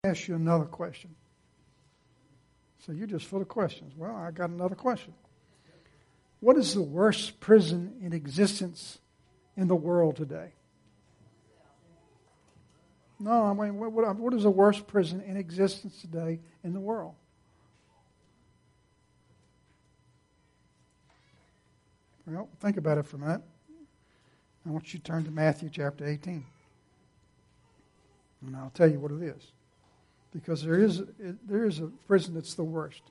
Ask you another question. So you're just full of questions. Well, I got another question. What is the worst prison in existence in the world today? No, I mean, what is the worst prison in existence today in the world? Well, think about it for a minute. I want you to turn to Matthew chapter 18. And I'll tell you what it is. Because there is a prison that's the worst.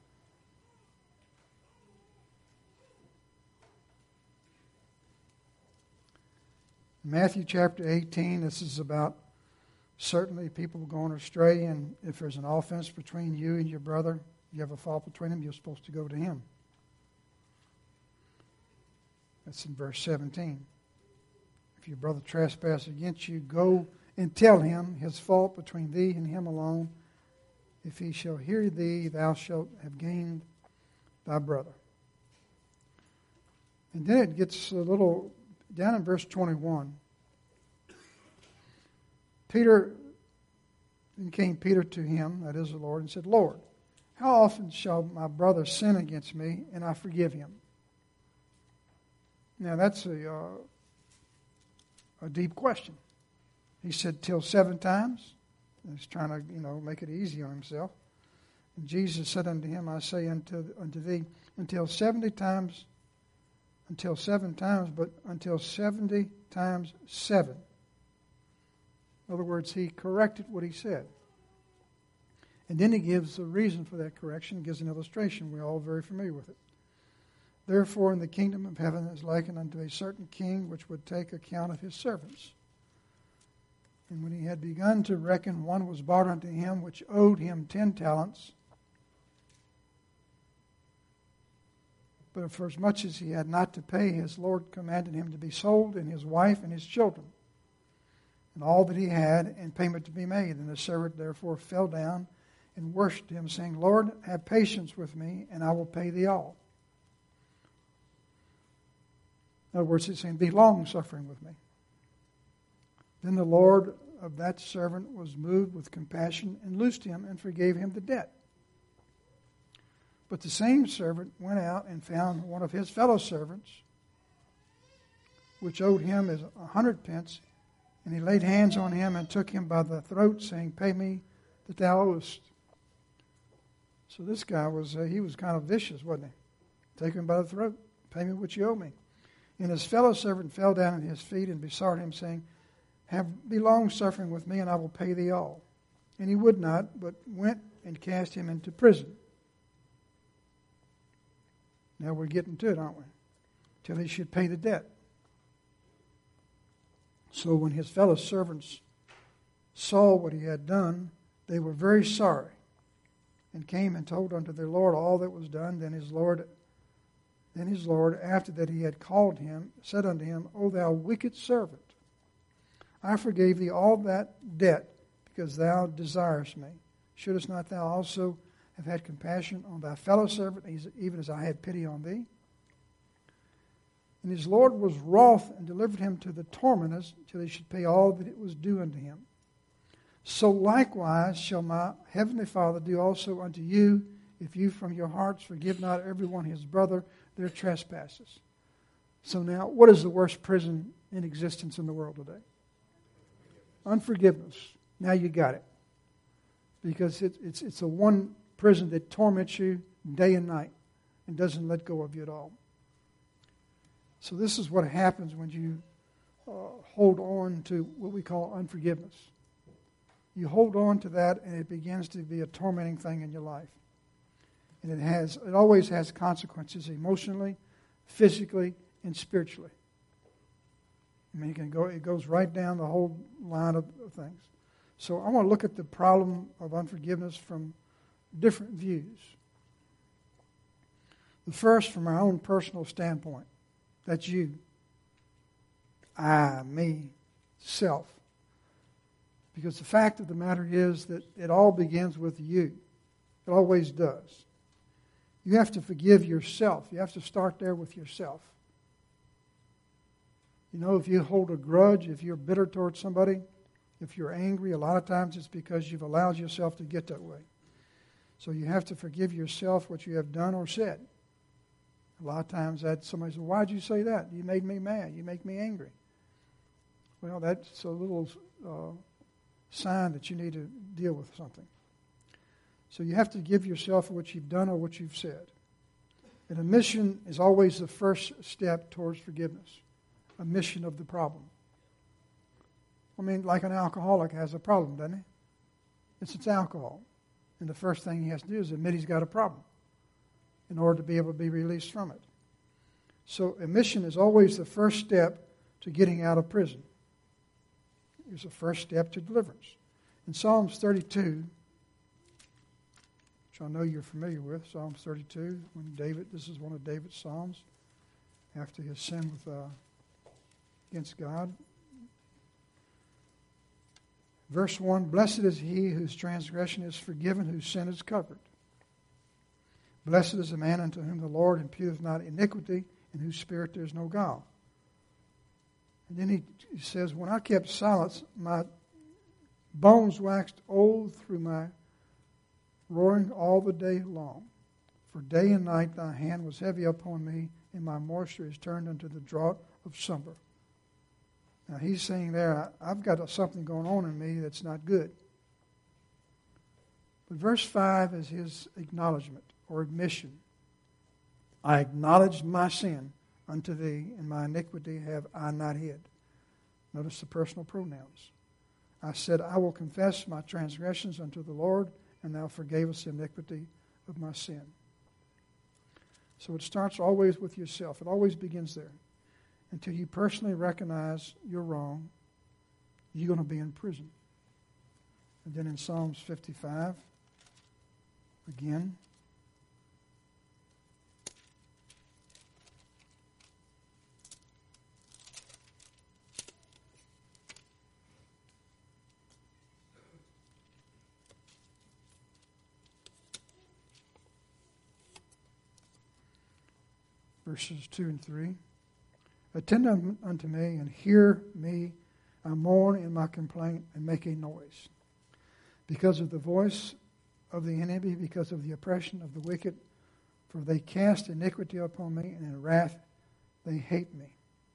Matthew chapter 18, this is about certainly people going astray, and if there's an offense between you and your brother, you have a fault between them, you're supposed to go to him. That's in verse 17. If your brother trespass against you, go and tell him his fault between thee and him alone. If he shall hear thee, thou shalt have gained thy brother. And then it gets a little, down in verse 21. Then came Peter to him, that is the Lord, and said, Lord, how often shall my brother sin against me, and I forgive him? Now that's a deep question. He said, till 7 times. He's trying to, make it easy on himself. And Jesus said unto him, I say unto thee, until 7 times, but until 70 times 7. In other words, he corrected what he said. And then he gives a reason for that correction, gives an illustration. We're all very familiar with it. Therefore, in the kingdom of heaven is likened unto a certain king which would take account of his servants. And when he had begun to reckon, one was brought unto him which owed him 10 talents. But for as much as he had not to pay, his Lord commanded him to be sold, and his wife and his children, and all that he had, and payment to be made. And the servant therefore fell down and worshipped him, saying, Lord, have patience with me, and I will pay thee all. In other words, he's saying, be long-suffering with me. Then the Lord of that servant was moved with compassion and loosed him and forgave him the debt. But the same servant went out and found one of his fellow servants, which owed him 100 pence, and he laid hands on him and took him by the throat, saying, pay me that thou owest. So this guy he was kind of vicious, wasn't he? Take him by the throat, pay me what you owe me. And his fellow servant fell down at his feet and besought him, saying, be long-suffering with me, and I will pay thee all. And he would not, but went and cast him into prison. Now we're getting to it, aren't we? Till he should pay the debt. So when his fellow servants saw what he had done, they were very sorry, and came and told unto their Lord all that was done. Then his Lord, after that he had called him, said unto him, O thou wicked servant, I forgave thee all that debt, because thou desirest me. Shouldest not thou also have had compassion on thy fellow servant, even as I had pity on thee? And his Lord was wroth, and delivered him to the tormentors, till he should pay all that it was due unto him. So likewise shall my heavenly Father do also unto you, if you from your hearts forgive not every one his brother their trespasses. So now, what is the worst prison in existence in the world today? Unforgiveness. Now you got it. Because it's the one prison that torments you day and night and doesn't let go of you at all. So this is what happens when you hold on to what we call unforgiveness. You hold on to that, and it begins to be a tormenting thing in your life. And it always has consequences emotionally, physically, and spiritually. I mean, it goes right down the whole line of things. So I want to look at the problem of unforgiveness from different views. The first, from our own personal standpoint. That's you. I, me, self. Because the fact of the matter is that it all begins with you. It always does. You have to forgive yourself. You have to start there with yourself. If you hold a grudge, if you're bitter towards somebody, If you're angry, a lot of times it's because you've allowed yourself to get that way. So you have to forgive yourself what you have done or said. A lot of times that somebody says, why'd you say that? You made me mad. You make me angry. Well, that's a little sign that you need to deal with something. So you have to give yourself what you've done or what you've said. And admission is always the first step towards forgiveness. Admission of the problem. I mean, like an alcoholic has a problem, doesn't he? It's alcohol. And the first thing he has to do is admit he's got a problem in order to be able to be released from it. So admission is always the first step to getting out of prison. It's the first step to deliverance. In Psalms 32, which I know you're familiar with, Psalms 32, this is one of David's psalms after his sin against God. Verse 1, blessed is he whose transgression is forgiven, whose sin is covered. Blessed is the man unto whom the Lord imputeth not iniquity, in whose spirit there is no guile. And then he says, when I kept silence, my bones waxed old through my roaring all the day long. For day and night thy hand was heavy upon me, and my moisture is turned unto the drought of summer. Now he's saying there, I've got something going on in me that's not good. But verse 5 is his acknowledgement or admission. I acknowledge my sin unto thee, and my iniquity have I not hid. Notice the personal pronouns. I said, I will confess my transgressions unto the Lord, and thou forgavest the iniquity of my sin. So it starts always with yourself. It always begins there. Until you personally recognize you're wrong, you're going to be in prison. And then in Psalms 55, again, verses 2 and 3. Attend unto me and hear me. I mourn in my complaint and make a noise. Because of the voice of the enemy, because of the oppression of the wicked, for they cast iniquity upon me, and in wrath they hate me.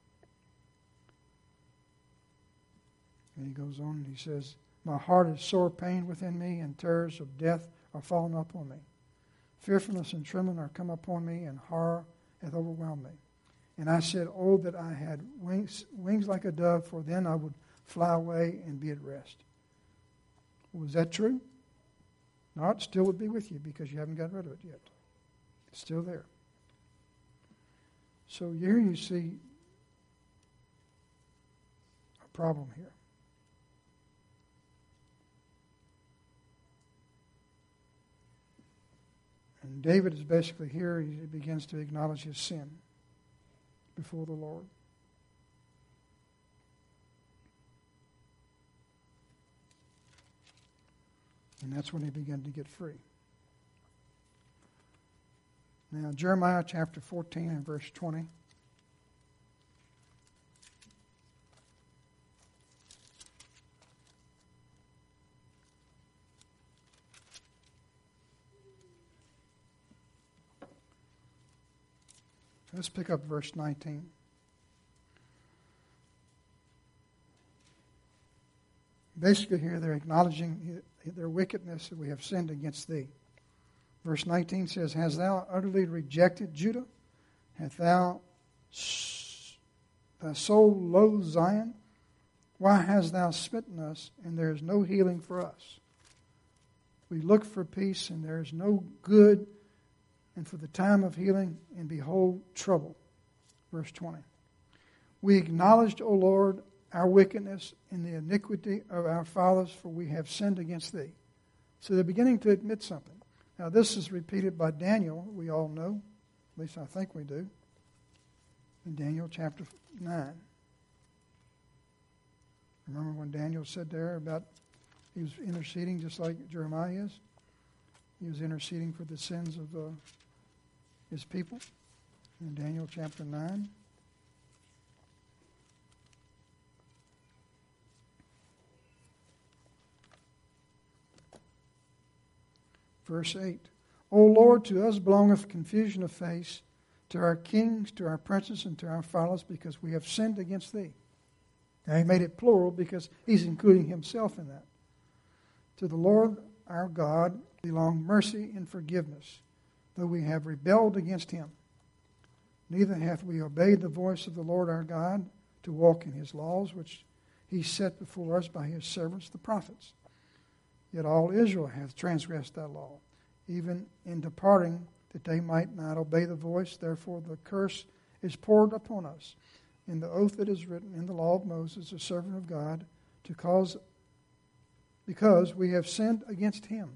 And he goes on and he says, my heart is sore pained within me, and terrors of death are fallen upon me. Fearfulness and trembling are come upon me, and horror hath overwhelmed me. And I said, oh, that I had wings like a dove, for then I would fly away and be at rest. Was that true? No, it still would be with you because you haven't got rid of it yet. It's still there. So here you see a problem here. And David is basically here, he begins to acknowledge his sin before the Lord. And that's when he began to get free. Now, Jeremiah chapter 14 and verse 20. Let's pick up verse 19. Basically here they're acknowledging their wickedness, that we have sinned against thee. Verse 19 says, hast thou utterly rejected Judah? Hath thou thy soul loathed Zion? Why hast thou smitten us, and there is no healing for us? We look for peace, and there is no good, and for the time of healing, and behold, trouble. Verse 20. We acknowledged, O Lord, our wickedness and the iniquity of our fathers, for we have sinned against thee. So they're beginning to admit something. Now this is repeated by Daniel, we all know, at least I think we do, in Daniel chapter 9. Remember when Daniel said there about he was interceding just like Jeremiah is? He was interceding for the sins of his people in Daniel chapter 9. Verse 8, O Lord, to us belongeth confusion of face, to our kings, to our princes, and to our fathers, because we have sinned against thee. Now he made it plural because he's including himself in that. To the Lord our God belong mercy and forgiveness, though we have rebelled against him. Neither hath we obeyed the voice of the Lord our God to walk in his laws, which he set before us by his servants the prophets. Yet all Israel hath transgressed thy law, even in departing, that they might not obey the voice. Therefore the curse is poured upon us in the oath that is written in the law of Moses, the servant of God, because we have sinned against him.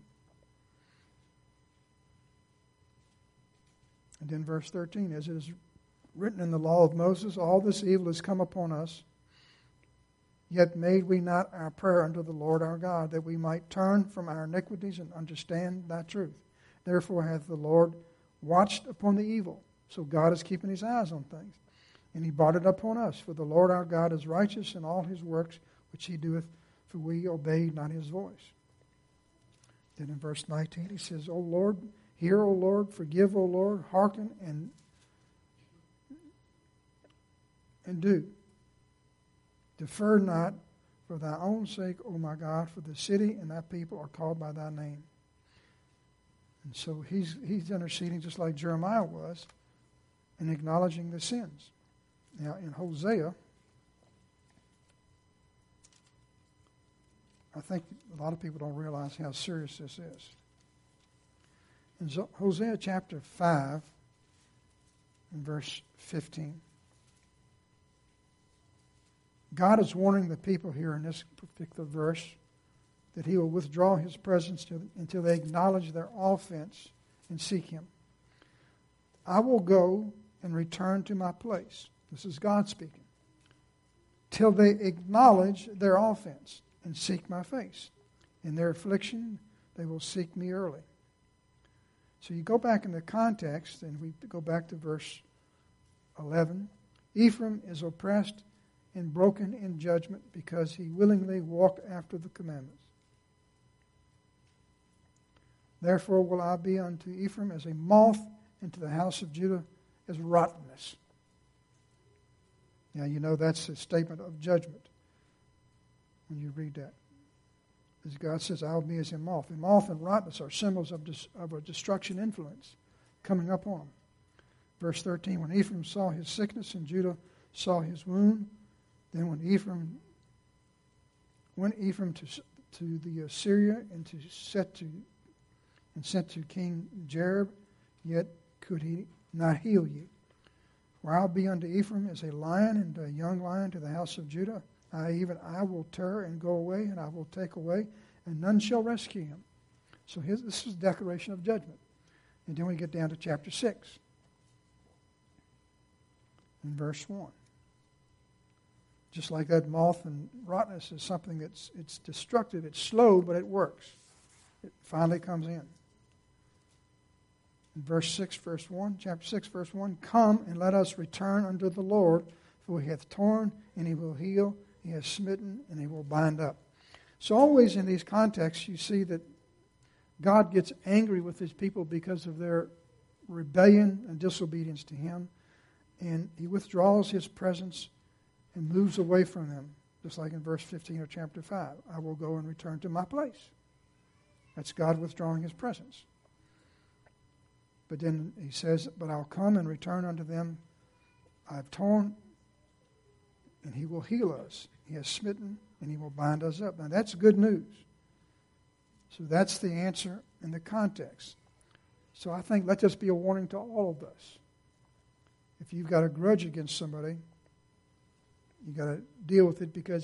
And then verse 13, as it is written in the law of Moses, all this evil has come upon us, yet made we not our prayer unto the Lord our God, that we might turn from our iniquities and understand thy truth. Therefore hath the Lord watched upon the evil. So God is keeping his eyes on things. And he brought it upon us. For the Lord our God is righteous in all his works which he doeth, for we obeyed not his voice. Then in verse 19 he says, O Lord, hear, O Lord, forgive, O Lord, hearken and do. Defer not for thy own sake, O my God, for the city and thy people are called by thy name. And so he's interceding just like Jeremiah was and acknowledging the sins. Now in Hosea, I think a lot of people don't realize how serious this is. In Hosea chapter 5, in verse 15, God is warning the people here in this particular verse that he will withdraw his presence until they acknowledge their offense and seek him. I will go and return to my place. This is God speaking. Till they acknowledge their offense and seek my face. In their affliction, they will seek me early. So you go back in the context, and we go back to verse 11. Ephraim is oppressed and broken in judgment because he willingly walked after the commandments. Therefore will I be unto Ephraim as a moth, and to the house of Judah as rottenness. Now you know that's a statement of judgment when you read that. As God says, I will be as a moth. And moth and rottenness are symbols of a destruction influence coming up on them. Verse 13, when Ephraim saw his sickness and Judah saw his wound, then when Ephraim went to the Assyria and sent to King Jareb, yet could he not heal you. For I'll be unto Ephraim as a lion, and a young lion to the house of Judah. I will tear and go away, and I will take away, and none shall rescue him. So this is a declaration of judgment. And then we get down to chapter 6. In verse 1. Just like that, moth and rottenness is something it's destructive, it's slow, but it works. It finally comes in. In verse 6, verse 1, chapter 6, verse 1, come and let us return unto the Lord, for he hath torn, and he will heal, he has smitten, and he will bind up. So always in these contexts, you see that God gets angry with his people because of their rebellion and disobedience to him, and he withdraws his presence and moves away from them, just like in verse 15 of chapter 5. I will go and return to my place. That's God withdrawing his presence. But then he says, but I'll come and return unto them. I've torn, and he will heal us. He has smitten, and he will bind us up. Now that's good news. So that's the answer in the context. So I think let this be a warning to all of us. If you've got a grudge against somebody, you got to deal with it, because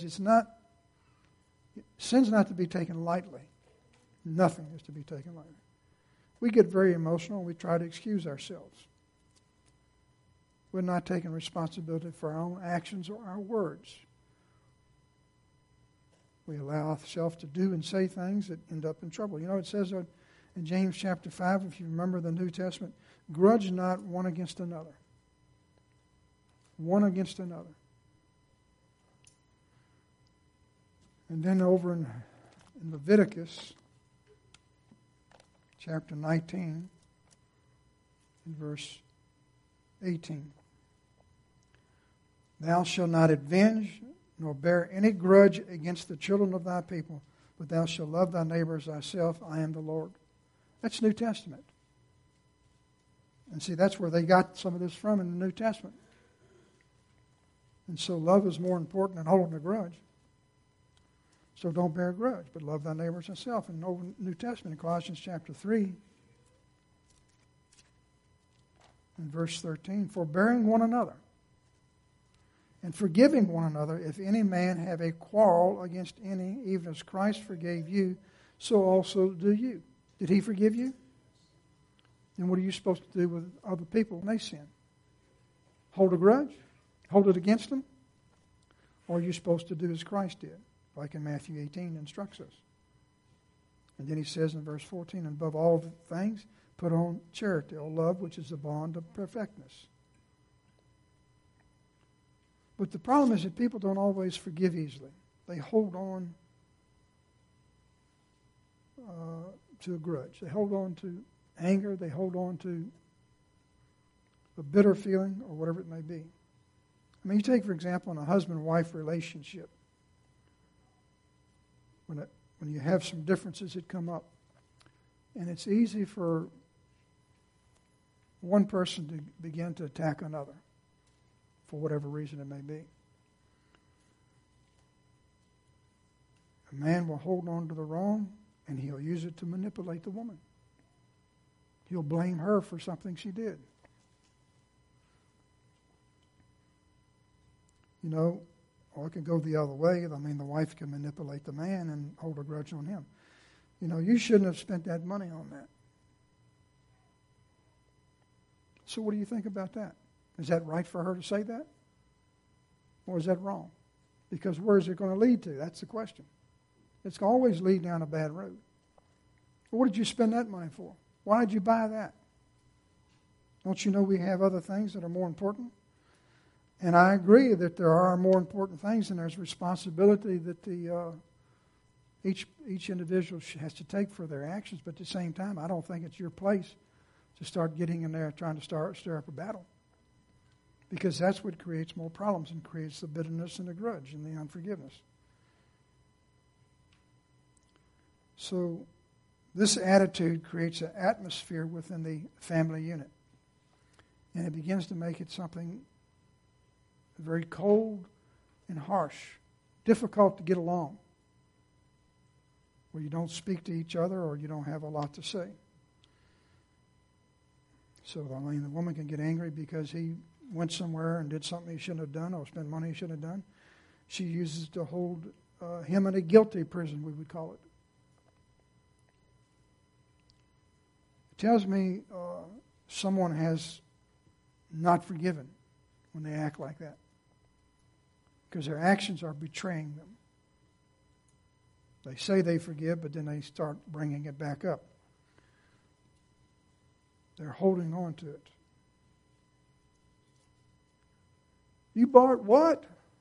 sin's not to be taken lightly. Nothing is to be taken lightly. We get very emotional and we try to excuse ourselves. We're not taking responsibility for our own actions or our words. We allow ourselves to do and say things that end up in trouble. You know, it says in James chapter 5, if you remember the New Testament, grudge not one against another. One against another. And then over in Leviticus chapter 19, and verse 18. Thou shalt not avenge, nor bear any grudge against the children of thy people, but thou shalt love thy neighbor as thyself. I am the Lord. That's New Testament. And see, that's where they got some of this from in the New Testament. And so love is more important than holding a grudge. So don't bear a grudge, but love thy neighbor as thyself. In the New Testament, in Colossians chapter 3, in verse 13, forbearing one another, and forgiving one another, if any man have a quarrel against any, even as Christ forgave you, so also do you. Did he forgive you? Then what are you supposed to do with other people when they sin? Hold a grudge? Hold it against them? Or are you supposed to do as Christ did, like in Matthew 18 instructs us? And then he says in verse 14, and above all things, put on charity, or love, which is the bond of perfectness. But the problem is that people don't always forgive easily. They hold on to a grudge. They hold on to anger. They hold on to a bitter feeling or whatever it may be. I mean, you take, for example, in a husband-wife relationship, when you have some differences that come up, and it's easy for one person to begin to attack another for whatever reason it may be. A man will hold on to the wrong, and he'll use it to manipulate the woman. He'll blame her for something she did. You know, or it can go the other way. I mean, the wife can manipulate the man and hold a grudge on him. You know, you shouldn't have spent that money on that. So what do you think about that? Is that right for her to say that? Or is that wrong? Because where is it going to lead to? That's the question. It's always lead down a bad road. What did you spend that money for? Why did you buy that? Don't you know we have other things that are more important? And I agree that there are more important things, and there's responsibility that each individual has to take for their actions. But at the same time, I don't think it's your place to start getting in there trying to stir up a battle. Because that's what creates more problems and creates the bitterness and the grudge and the unforgiveness. So this attitude creates an atmosphere within the family unit. And it begins to make it something very cold and harsh, difficult to get along, where you don't speak to each other or you don't have a lot to say. So, I mean, the woman can get angry because he went somewhere and did something he shouldn't have done or spent money he shouldn't have done. She uses it to hold him in a guilty prison, we would call it. It tells me someone has not forgiven when they act like that, because their actions are betraying them. They say they forgive, but then they start bringing it back up. They're holding on to it. You bought what?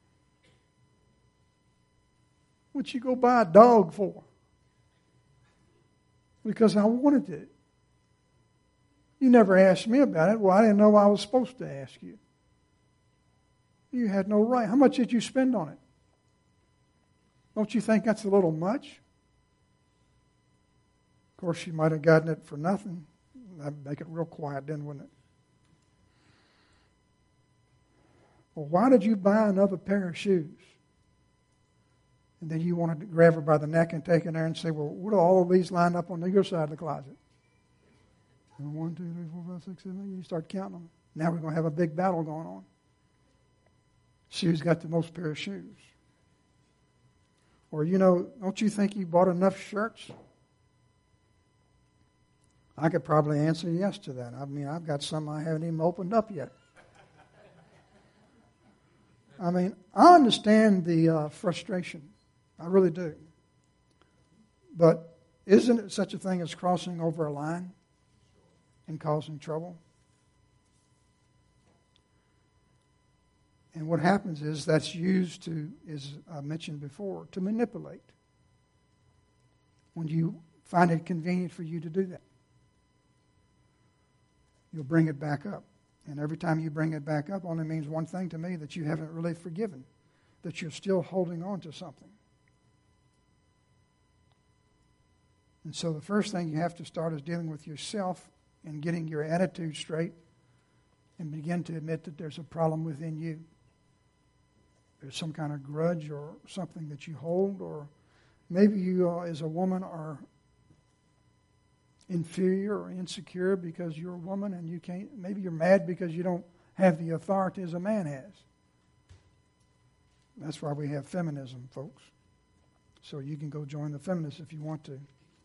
What'd you go buy a dog for? Because I wanted it. You never asked me about it. Well, I didn't know I was supposed to ask you. You had no right. How much did you spend on it? Don't you think that's a little much? Of course, you might have gotten it for nothing. That'd make it real quiet then, wouldn't it? Well, why did you buy another pair of shoes? And then you wanted to grab her by the neck and take her there and say, well, what do all of these line up on your side of the closet? 1, 2, 3, 4, 5, 6, 7, 8. You start counting them. Now we're going to have a big battle going on. See who's got the most pair of shoes. Or, you know, don't you think you bought enough shirts? I could probably answer yes to that. I mean, I've got some I haven't even opened up yet. I mean, I understand the frustration. I really do. But isn't it such a thing as crossing over a line and causing trouble? And what happens is that's used to, as I mentioned before, to manipulate when you find it convenient for you to do that. you'll bring it back up. And every time you bring it back up only means one thing to me, that you haven't really forgiven, that you're still holding on to something. And so the first thing you have to start is dealing with yourself and getting your attitude straight and begin to admit that there's a problem within you. There's some kind of grudge or something that you hold, or maybe you as a woman are inferior or insecure because you're a woman and you can't, maybe you're mad because you don't have the authority as a man has. That's why we have feminism, folks. So you can go join the feminists if you want to.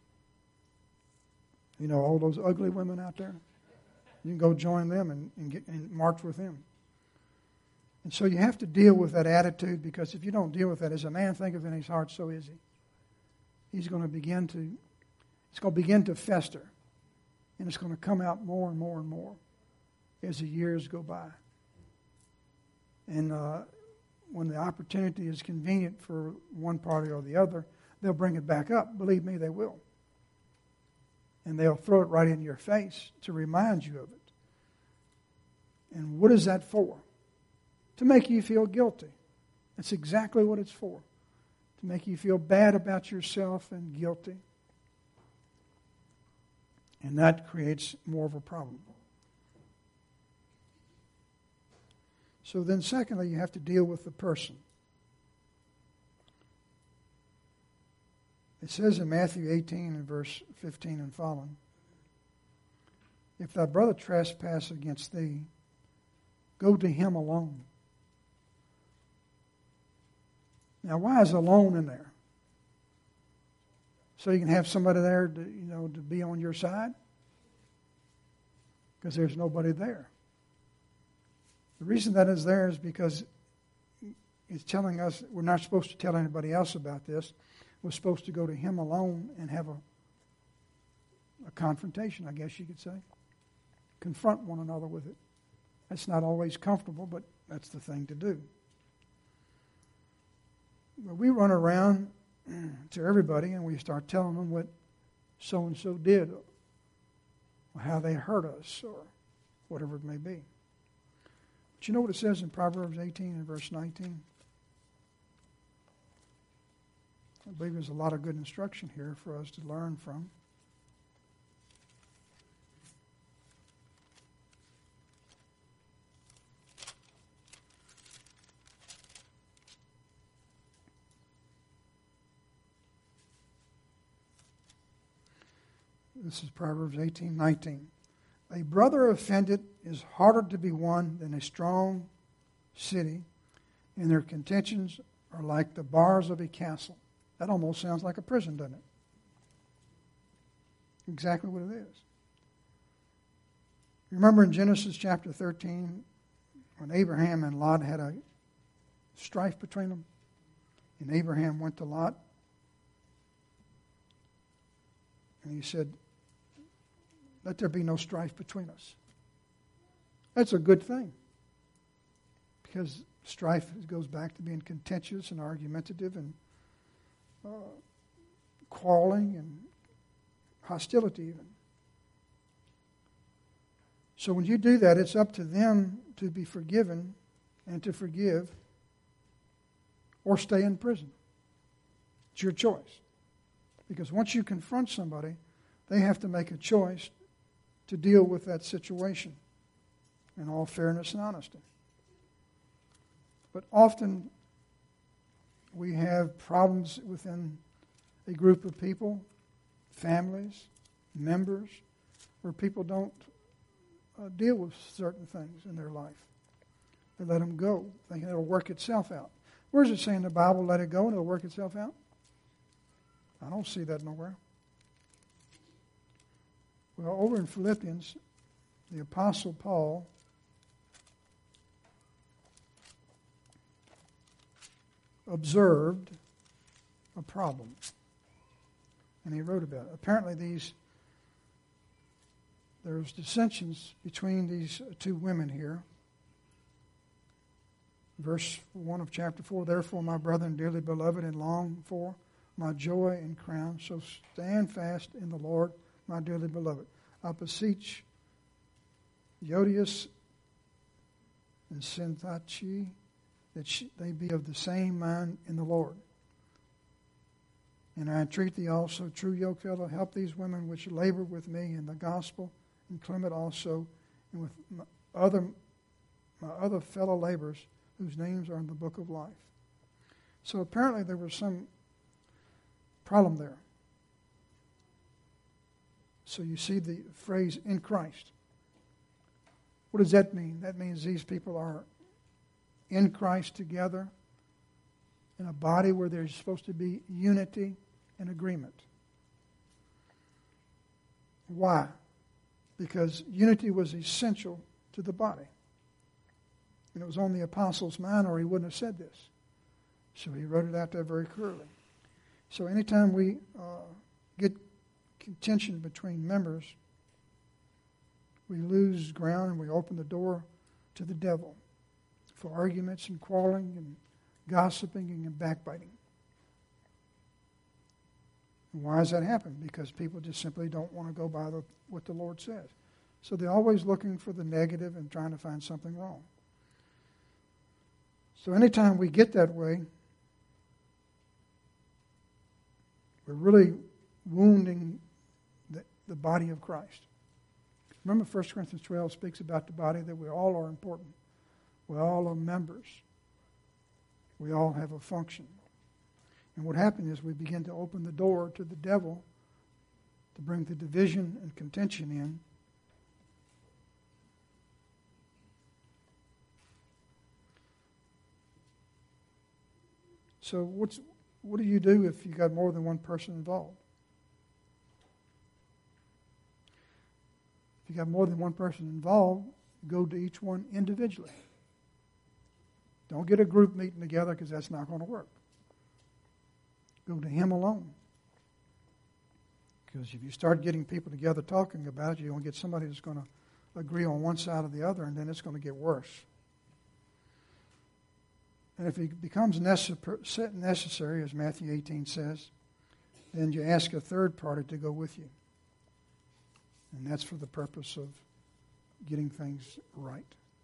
You know, all those ugly women out there, you can go join them and march with them. And so you have to deal with that attitude, because if you don't deal with that as a man, think of it in his heart, so is he. It's going to begin to fester. And it's going to come out more and more and more as the years go by. And when the opportunity is convenient for one party or the other, they'll bring it back up. Believe me, they will. And they'll throw it right in your face to remind you of it. And what is that for? To make you feel guilty. That's exactly what it's for. To make you feel bad about yourself and guilty. And that creates more of a problem. So then secondly, you have to deal with the person. It says in Matthew 18 and verse 15 and following, if thy brother trespass against thee, go to him alone. Now, why is alone in there? So you can have somebody there to be on your side? Because there's nobody there. The reason that is there is because it's telling us we're not supposed to tell anybody else about this. We're supposed to go to him alone and have a confrontation, I guess you could say. Confront one another with it. That's not always comfortable, but that's the thing to do. But we run around to everybody and we start telling them what so-and-so did, or how they hurt us, or whatever it may be. But you know what it says in Proverbs 18 and verse 19? I believe there's a lot of good instruction here for us to learn from. This is Proverbs 18:19. A brother offended is harder to be won than a strong city, and their contentions are like the bars of a castle. That almost sounds like a prison, doesn't it? Exactly what it is. Remember in Genesis chapter 13, when Abraham and Lot had a strife between them? And Abraham went to Lot, and he said, let there be no strife between us. That's a good thing, because strife goes back to being contentious and argumentative and quarreling and hostility even. So when you do that, it's up to them to be forgiven and to forgive or stay in prison. It's your choice. Because once you confront somebody, they have to make a choice to deal with that situation in all fairness and honesty. But often we have problems within a group of people, families, members, where people don't deal with certain things in their life. They let them go, thinking it'll work itself out. Where does it say in the Bible, let it go and it'll work itself out? I don't see that nowhere. Well, over in Philippians, the Apostle Paul observed a problem, and he wrote about it. Apparently there's dissensions between these two women here. Verse 1 of chapter 4, therefore, my brethren, dearly beloved and longed for, my joy and crown, so stand fast in the Lord, my dearly beloved. I beseech Euodias and Syntyche, that they be of the same mind in the Lord. And I entreat thee also, true yokefellow, help these women which labor with me in the gospel, and Clement also, and with my other fellow laborers, whose names are in the book of life. So apparently there was some problem there. So you see the phrase, in Christ. What does that mean? That means these people are in Christ together in a body where there's supposed to be unity and agreement. Why? Because unity was essential to the body. And it was on the apostles' mind, or he wouldn't have said this. So he wrote it out there very clearly. So anytime we get contention between members, we lose ground and we open the door to the devil for arguments and quarreling and gossiping and backbiting. And why does that happen? Because people just simply don't want to go by what the Lord says. So they're always looking for the negative and trying to find something wrong. So anytime we get that way, we're really wounding the body of Christ. Remember 1 Corinthians 12 speaks about the body, that we all are important. We all are members. We all have a function. And what happens is we begin to open the door to the devil to bring the division and contention in. So what do you do if you got more than one person involved? If you got more than one person involved, go to each one individually. Don't get a group meeting together, because that's not going to work. Go to him alone. Because if you start getting people together talking about it, you're going to get somebody that's going to agree on one side or the other, and then it's going to get worse. And if it becomes necessary, as Matthew 18 says, then you ask a third party to go with you. And that's for the purpose of getting things right.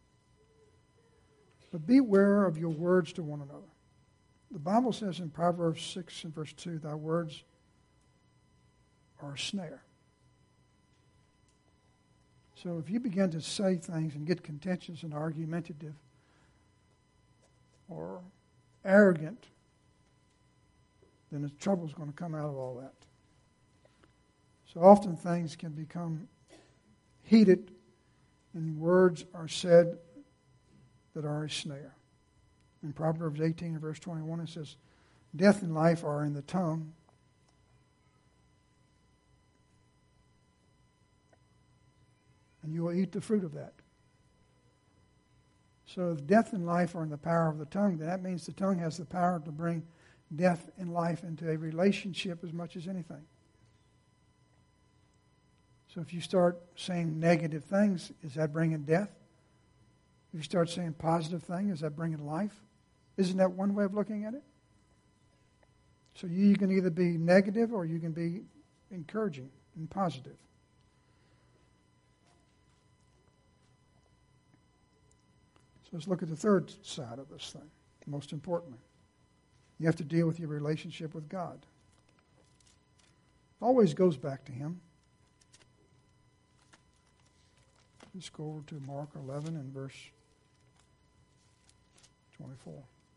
But beware of your words to one another. The Bible says in Proverbs 6 and verse 2, thy words are a snare. So if you begin to say things and get contentious and argumentative or arrogant, then the trouble is going to come out of all that. So often things can become heated and words are said that are a snare. In Proverbs 18 and verse 21 it says, death and life are in the tongue, and you will eat the fruit of that. So if death and life are in the power of the tongue, then that means the tongue has the power to bring death and life into a relationship as much as anything. So if you start saying negative things, is that bringing death? If you start saying positive things, is that bringing life? Isn't that one way of looking at it? So you can either be negative or you can be encouraging and positive. So let's look at the third side of this thing, most importantly. You have to deal with your relationship with God. It always goes back to Him. Let's go over to Mark 11 and verse 24.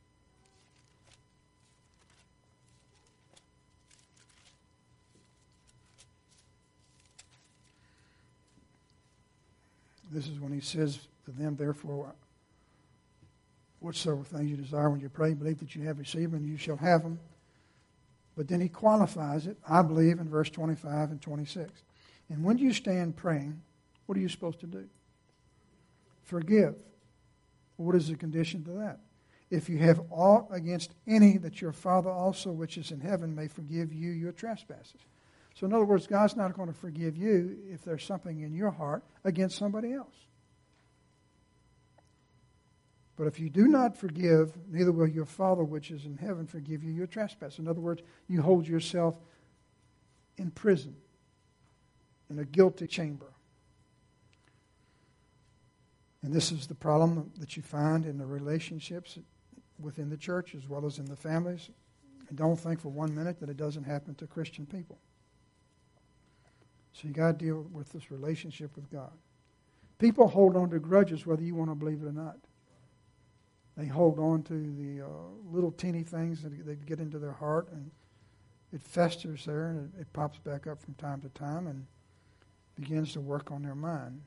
This is when He says to them, therefore, whatsoever things you desire when you pray, believe that you have received and you shall have them. But then He qualifies it, I believe, in verse 25 and 26. And when you stand praying, what are you supposed to do? Forgive. What is the condition to that? If you have aught against any, that your Father also which is in heaven may forgive you your trespasses. So in other words, God's not going to forgive you if there's something in your heart against somebody else. But if you do not forgive, neither will your Father which is in heaven forgive you your trespasses. In other words, you hold yourself in prison, in a guilty chamber. And this is the problem that you find in the relationships within the church as well as in the families. And don't think for 1 minute that it doesn't happen to Christian people. So you got to deal with this relationship with God. People hold on to grudges whether you want to believe it or not. They hold on to the little teeny things that they get into their heart, and it festers there, and it pops back up from time to time and begins to work on their mind.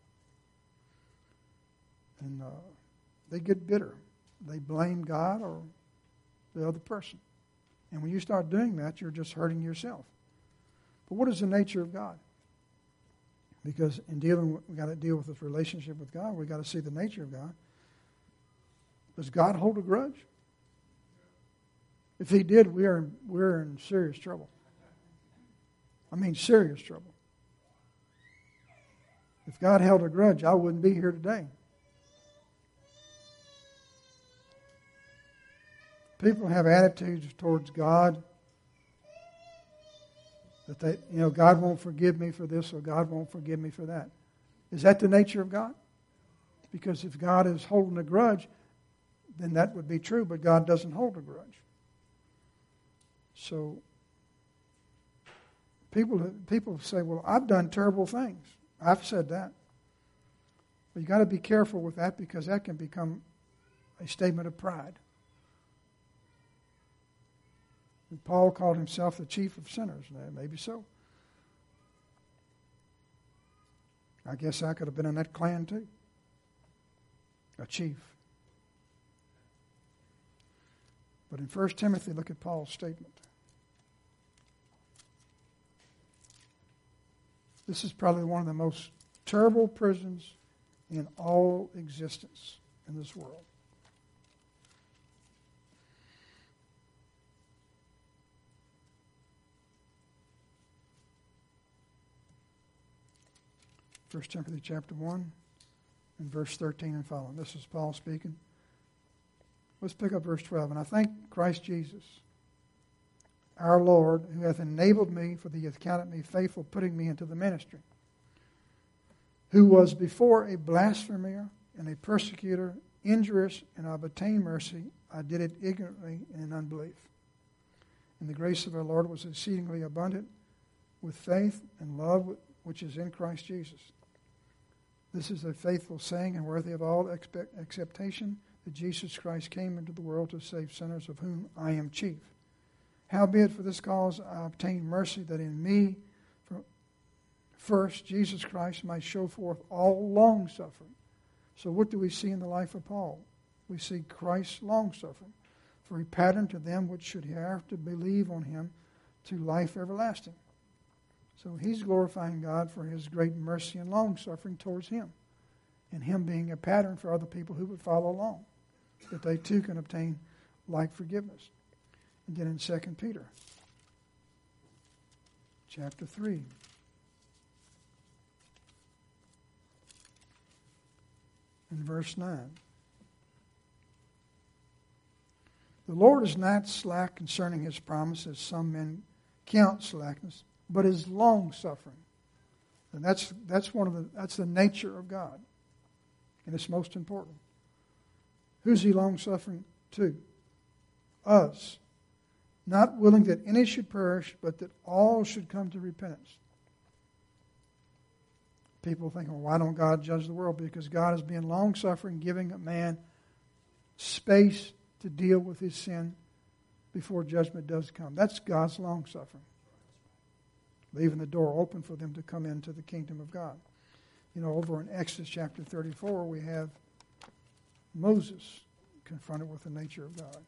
And they get bitter. They blame God or the other person. And when you start doing that, you're just hurting yourself. But what is the nature of God? Because in dealing, we got to deal with this relationship with God. We got to see the nature of God. Does God hold a grudge? If He did, we're in serious trouble. I mean, serious trouble. If God held a grudge, I wouldn't be here today. People have attitudes towards God that God won't forgive me for this or God won't forgive me for that. Is that the nature of God? Because if God is holding a grudge, then that would be true, but God doesn't hold a grudge. So people say, well, I've done terrible things. I've said that. But you've got to be careful with that because that can become a statement of pride. And Paul called himself the chief of sinners. Maybe so. I guess I could have been in that clan too. A chief. But in 1 Timothy, look at Paul's statement. This is probably one of the most terrible prisons in all existence in this world. First Timothy chapter 1 and verse 13 and following. This is Paul speaking. Let's pick up verse 12. And I thank Christ Jesus, our Lord, who hath enabled me, for he hath counted me faithful, putting me into the ministry, who was before a blasphemer and a persecutor, injurious, and I have obtained mercy. I did it ignorantly and in unbelief. And the grace of our Lord was exceedingly abundant with faith and love which is in Christ Jesus. This is a faithful saying and worthy of all acceptation, that Jesus Christ came into the world to save sinners, of whom I am chief. Howbeit for this cause I obtained mercy, that in me first Jesus Christ might show forth all long-suffering. So what do we see in the life of Paul? We see Christ's long-suffering, for he patterned to them which should hereafter believe on him to life everlasting. So he's glorifying God for his great mercy and long-suffering towards him, and him being a pattern for other people who would follow along, that they too can obtain like forgiveness. And then in 2 Peter chapter 3, in verse 9, the Lord is not slack concerning his promise, as some men count slackness, but is long-suffering. And that's the nature of God. And it's most important. Who's he long-suffering to? Us. Not willing that any should perish, but that all should come to repentance. People think, well, why don't God judge the world? Because God is being long-suffering, giving a man space to deal with his sin before judgment does come. That's God's long-suffering. Leaving the door open for them to come into the kingdom of God. Over in Exodus chapter 34, we have Moses confronted with the nature of God.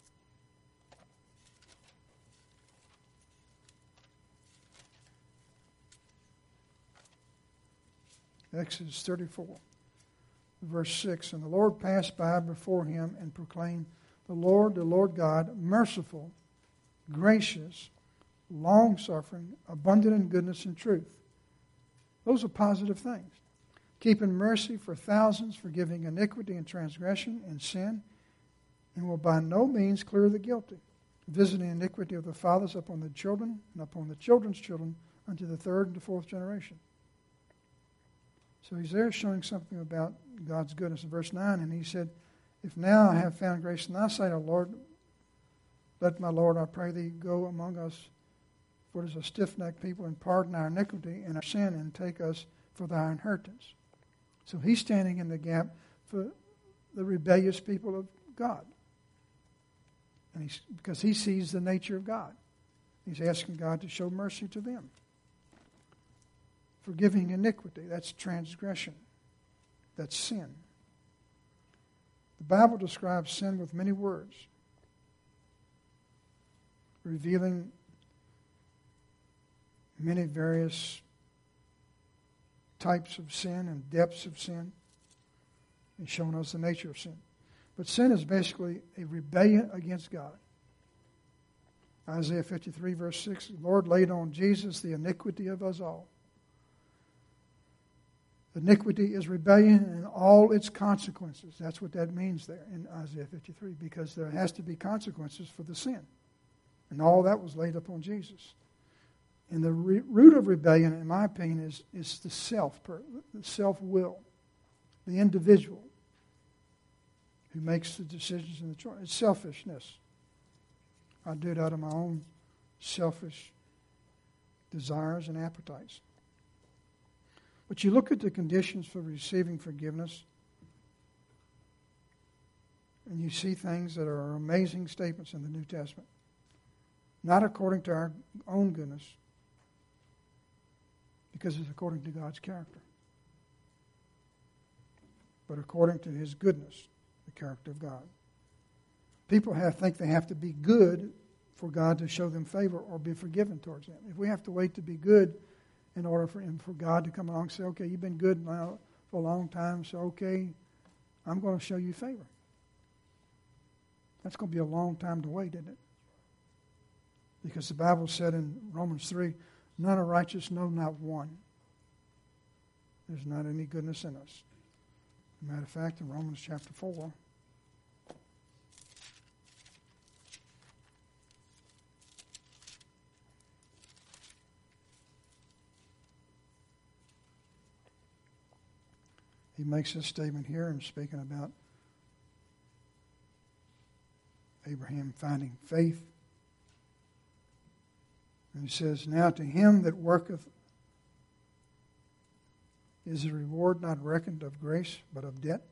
Exodus 34, verse 6, and the Lord passed by before him and proclaimed, the Lord God, merciful, gracious, long-suffering, abundant in goodness and truth. Those are positive things. Keeping mercy for thousands, forgiving iniquity and transgression and sin, and will by no means clear the guilty, visiting iniquity of the fathers upon the children and upon the children's children unto the third and the fourth generation. So he's there showing something about God's goodness. In verse 9, and he said, if now I have found grace in thy sight, O Lord, let my Lord, I pray thee, go among us, for it is a stiff-necked people, and pardon our iniquity and our sin, and take us for thy inheritance. So he's standing in the gap for the rebellious people of God. And because he sees the nature of God. He's asking God to show mercy to them. Forgiving iniquity, that's transgression. That's sin. The Bible describes sin with many words, revealing many various types of sin and depths of sin, and showing us the nature of sin. But sin is basically a rebellion against God. Isaiah 53, verse 6, the Lord laid on Jesus the iniquity of us all. Iniquity is rebellion and all its consequences. That's what that means there in Isaiah 53, because there has to be consequences for the sin. And all that was laid upon Jesus. And the root of rebellion, in my opinion, is the self-will, the individual who makes the decisions and the choice. It's selfishness. I do it out of my own selfish desires and appetites. But you look at the conditions for receiving forgiveness, and you see things that are amazing statements in the New Testament. Not according to our own goodness, because it's according to God's character, but according to His goodness, the character of God. People think they have to be good for God to show them favor or be forgiven towards them. If we have to wait to be good in order for God to come along and say, okay, you've been good now for a long time, so okay, I'm going to show you favor. That's going to be a long time to wait, isn't it? Because the Bible said in Romans 3, none are righteous, no, not one. There's not any goodness in us. As a matter of fact, in Romans chapter 4, he makes this statement here and speaking about Abraham finding faith. And he says, now to him that worketh is the reward not reckoned of grace, but of debt.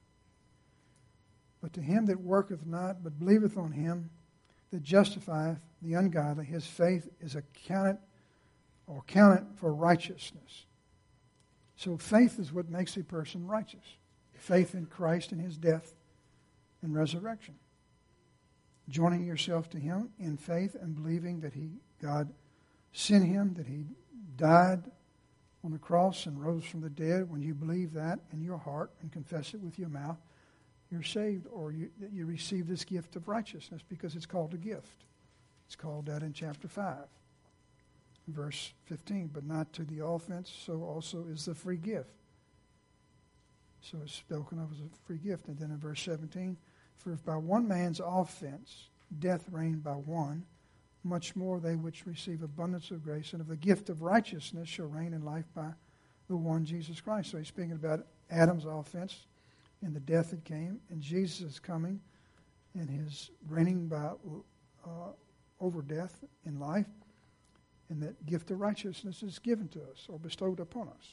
But to him that worketh not, but believeth on him that justifieth the ungodly, his faith is counted for righteousness. So faith is what makes a person righteous. Faith in Christ and his death and resurrection. Joining yourself to him in faith and believing that God sent him, that he died on the cross and rose from the dead. When you believe that in your heart and confess it with your mouth, you're saved, or that you receive this gift of righteousness, because it's called a gift. It's called that in chapter 5, verse 15. But not to the offense, so also is the free gift. So it's spoken of as a free gift. And then in verse 17, for if by one man's offense death reigned by one, much more they which receive abundance of grace and of the gift of righteousness shall reign in life by the one Jesus Christ. So he's speaking about Adam's offense and the death that came, and Jesus' coming and his reigning by over death in life, and that gift of righteousness is given to us or bestowed upon us.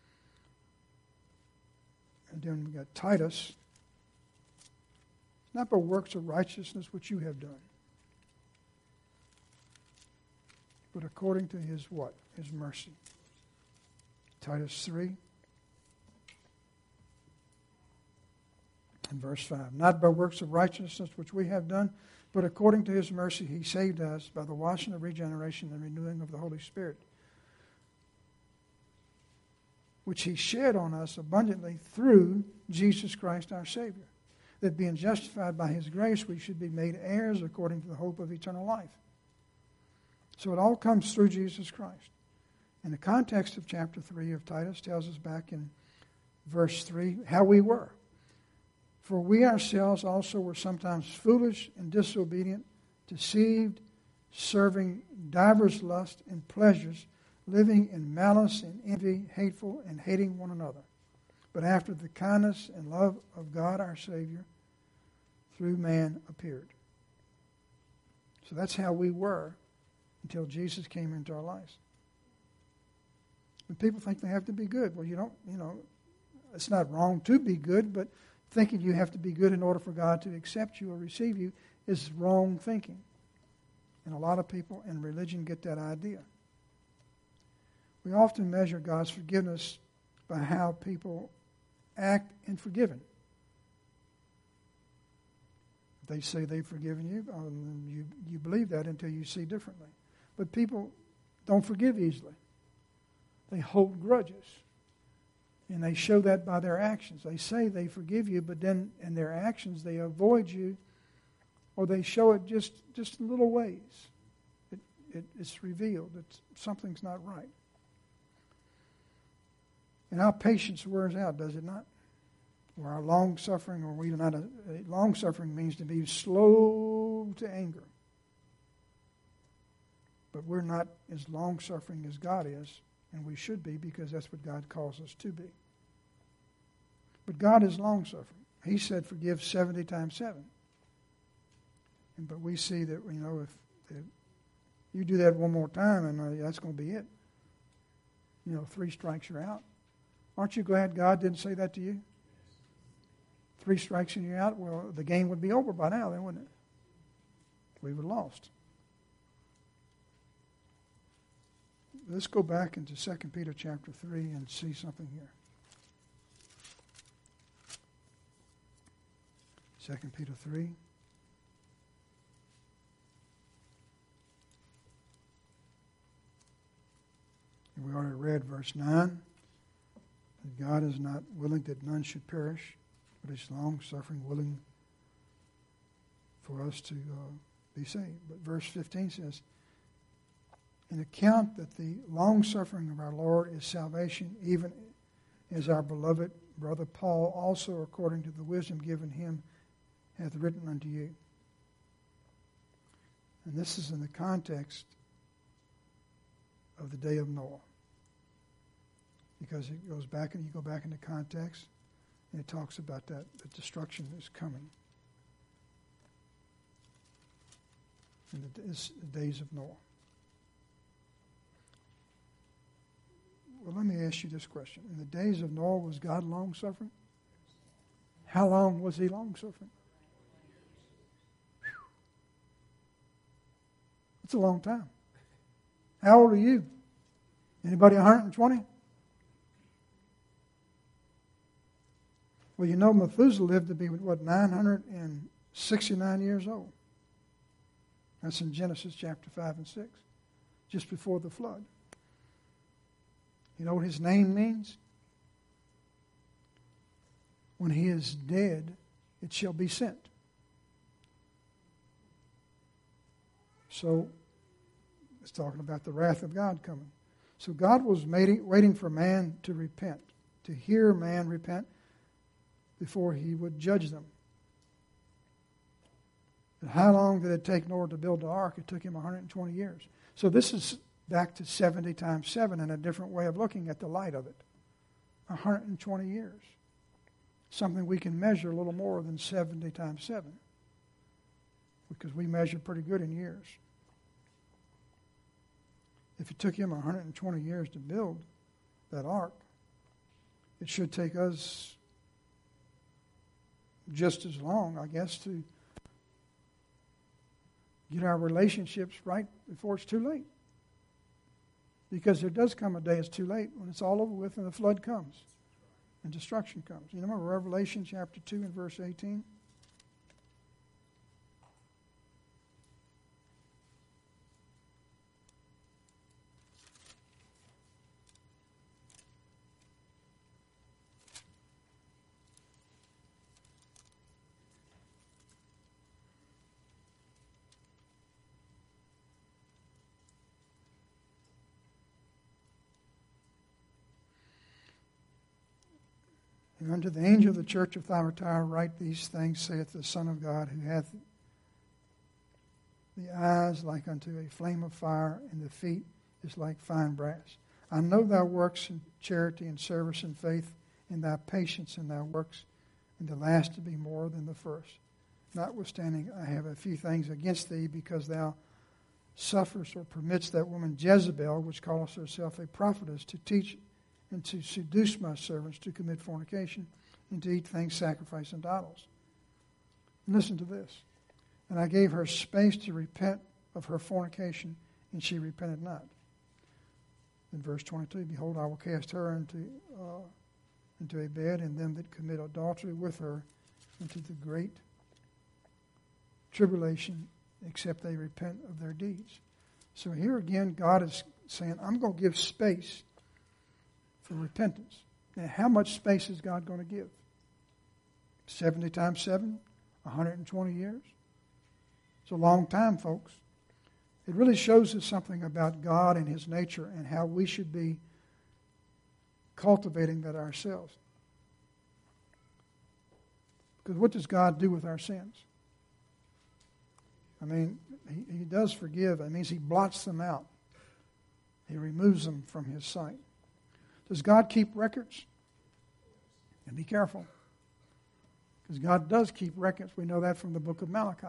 And then we got Titus, not by works of righteousness which you have done, but according to his what? His mercy. Titus 3 and verse 5. Not by works of righteousness which we have done, but according to his mercy he saved us by the washing of regeneration and renewing of the Holy Spirit, which he shed on us abundantly through Jesus Christ our Savior, that being justified by his grace we should be made heirs according to the hope of eternal life. So it all comes through Jesus Christ. And the context of chapter 3 of Titus tells us back in verse 3 how we were. For we ourselves also were sometimes foolish and disobedient, deceived, serving divers lusts and pleasures, living in malice and envy, hateful and hating one another. but after the kindness and love of God our Savior through man appeared. So that's how we were until Jesus came into our lives. And people think they have to be good. Well, it's not wrong to be good, but thinking you have to be good in order for God to accept you or receive you is wrong thinking. And a lot of people in religion get that idea. We often measure God's forgiveness by how people act in forgiving. They say they've forgiven you, you believe that until you see differently. But people don't forgive easily. They hold grudges. And they show that by their actions. They say they forgive you, but then in their actions they avoid you, or they show it just in little ways. It's revealed that something's not right. And our patience wears out, does it not? Or our long-suffering, or we not. Long-suffering means to be slow to anger. But we're not as long-suffering as God is, and we should be, because that's what God calls us to be. But God is long-suffering. He said forgive 70 times 7. But we see that, if you do that one more time, and that's going to be it. 3 strikes, you're out. Aren't you glad God didn't say that to you? 3 strikes and you're out. Well, the game would be over by now, then, wouldn't it? We would have lost. Let's go back into 2 Peter chapter 3 and see something here. 2 Peter 3. We already read verse 9. That God is not willing that none should perish, but is long-suffering, willing for us to be saved. But verse 15 says, "An account that the long-suffering of our Lord is salvation, even as our beloved brother Paul also, according to the wisdom given him, hath written unto you." And this is in the context of the day of Noah. Because it goes back, and you go back into context, and it talks about that destruction is coming. In the days of Noah. Well, let me ask you this question. In the days of Noah, was God long-suffering? How long was he long-suffering? It's a long time. How old are you? Anybody 120? Well, Methuselah lived to be, 969 years old. That's in Genesis chapter 5 and 6, just before the flood. You know what his name means? When he is dead, it shall be sent. So, it's talking about the wrath of God coming. So God was waiting for man to repent, to hear man repent, before he would judge them. And how long did it take Noah to build the ark? It took him 120 years. So this is back to 70 times 7 and a different way of looking at the light of it. 120 years. Something we can measure a little more than 70 times 7. Because we measure pretty good in years. If it took him 120 years to build that ark, it should take us just as long, I guess, to get our relationships right before it's too late. Because there does come a day it's too late when it's all over with and the flood comes and destruction comes. You remember Revelation chapter 2 and verse 18? And unto the angel of the church of Thyatira write these things, saith the Son of God, who hath the eyes like unto a flame of fire, and the feet is like fine brass. I know thy works in charity and service and faith, in thy patience and thy works, and the last to be more than the first. Notwithstanding, I have a few things against thee, because thou sufferest or permits that woman Jezebel, which calleth herself a prophetess, to teach and to seduce my servants to commit fornication and to eat things sacrificed unto idols. And listen to this. And I gave her space to repent of her fornication, and she repented not. In verse 22, behold, I will cast her into a bed, and them that commit adultery with her into the great tribulation, except they repent of their deeds. So here again, God is saying, I'm going to give space for repentance. Now, how much space is God going to give? 70 times 7? 120 years? It's a long time, folks. It really shows us something about God and His nature and how we should be cultivating that ourselves. Because what does God do with our sins? I mean, He does forgive. It means He blots them out. He removes them from His sight. Does God keep records? And be careful. Because God does keep records. We know that from the book of Malachi.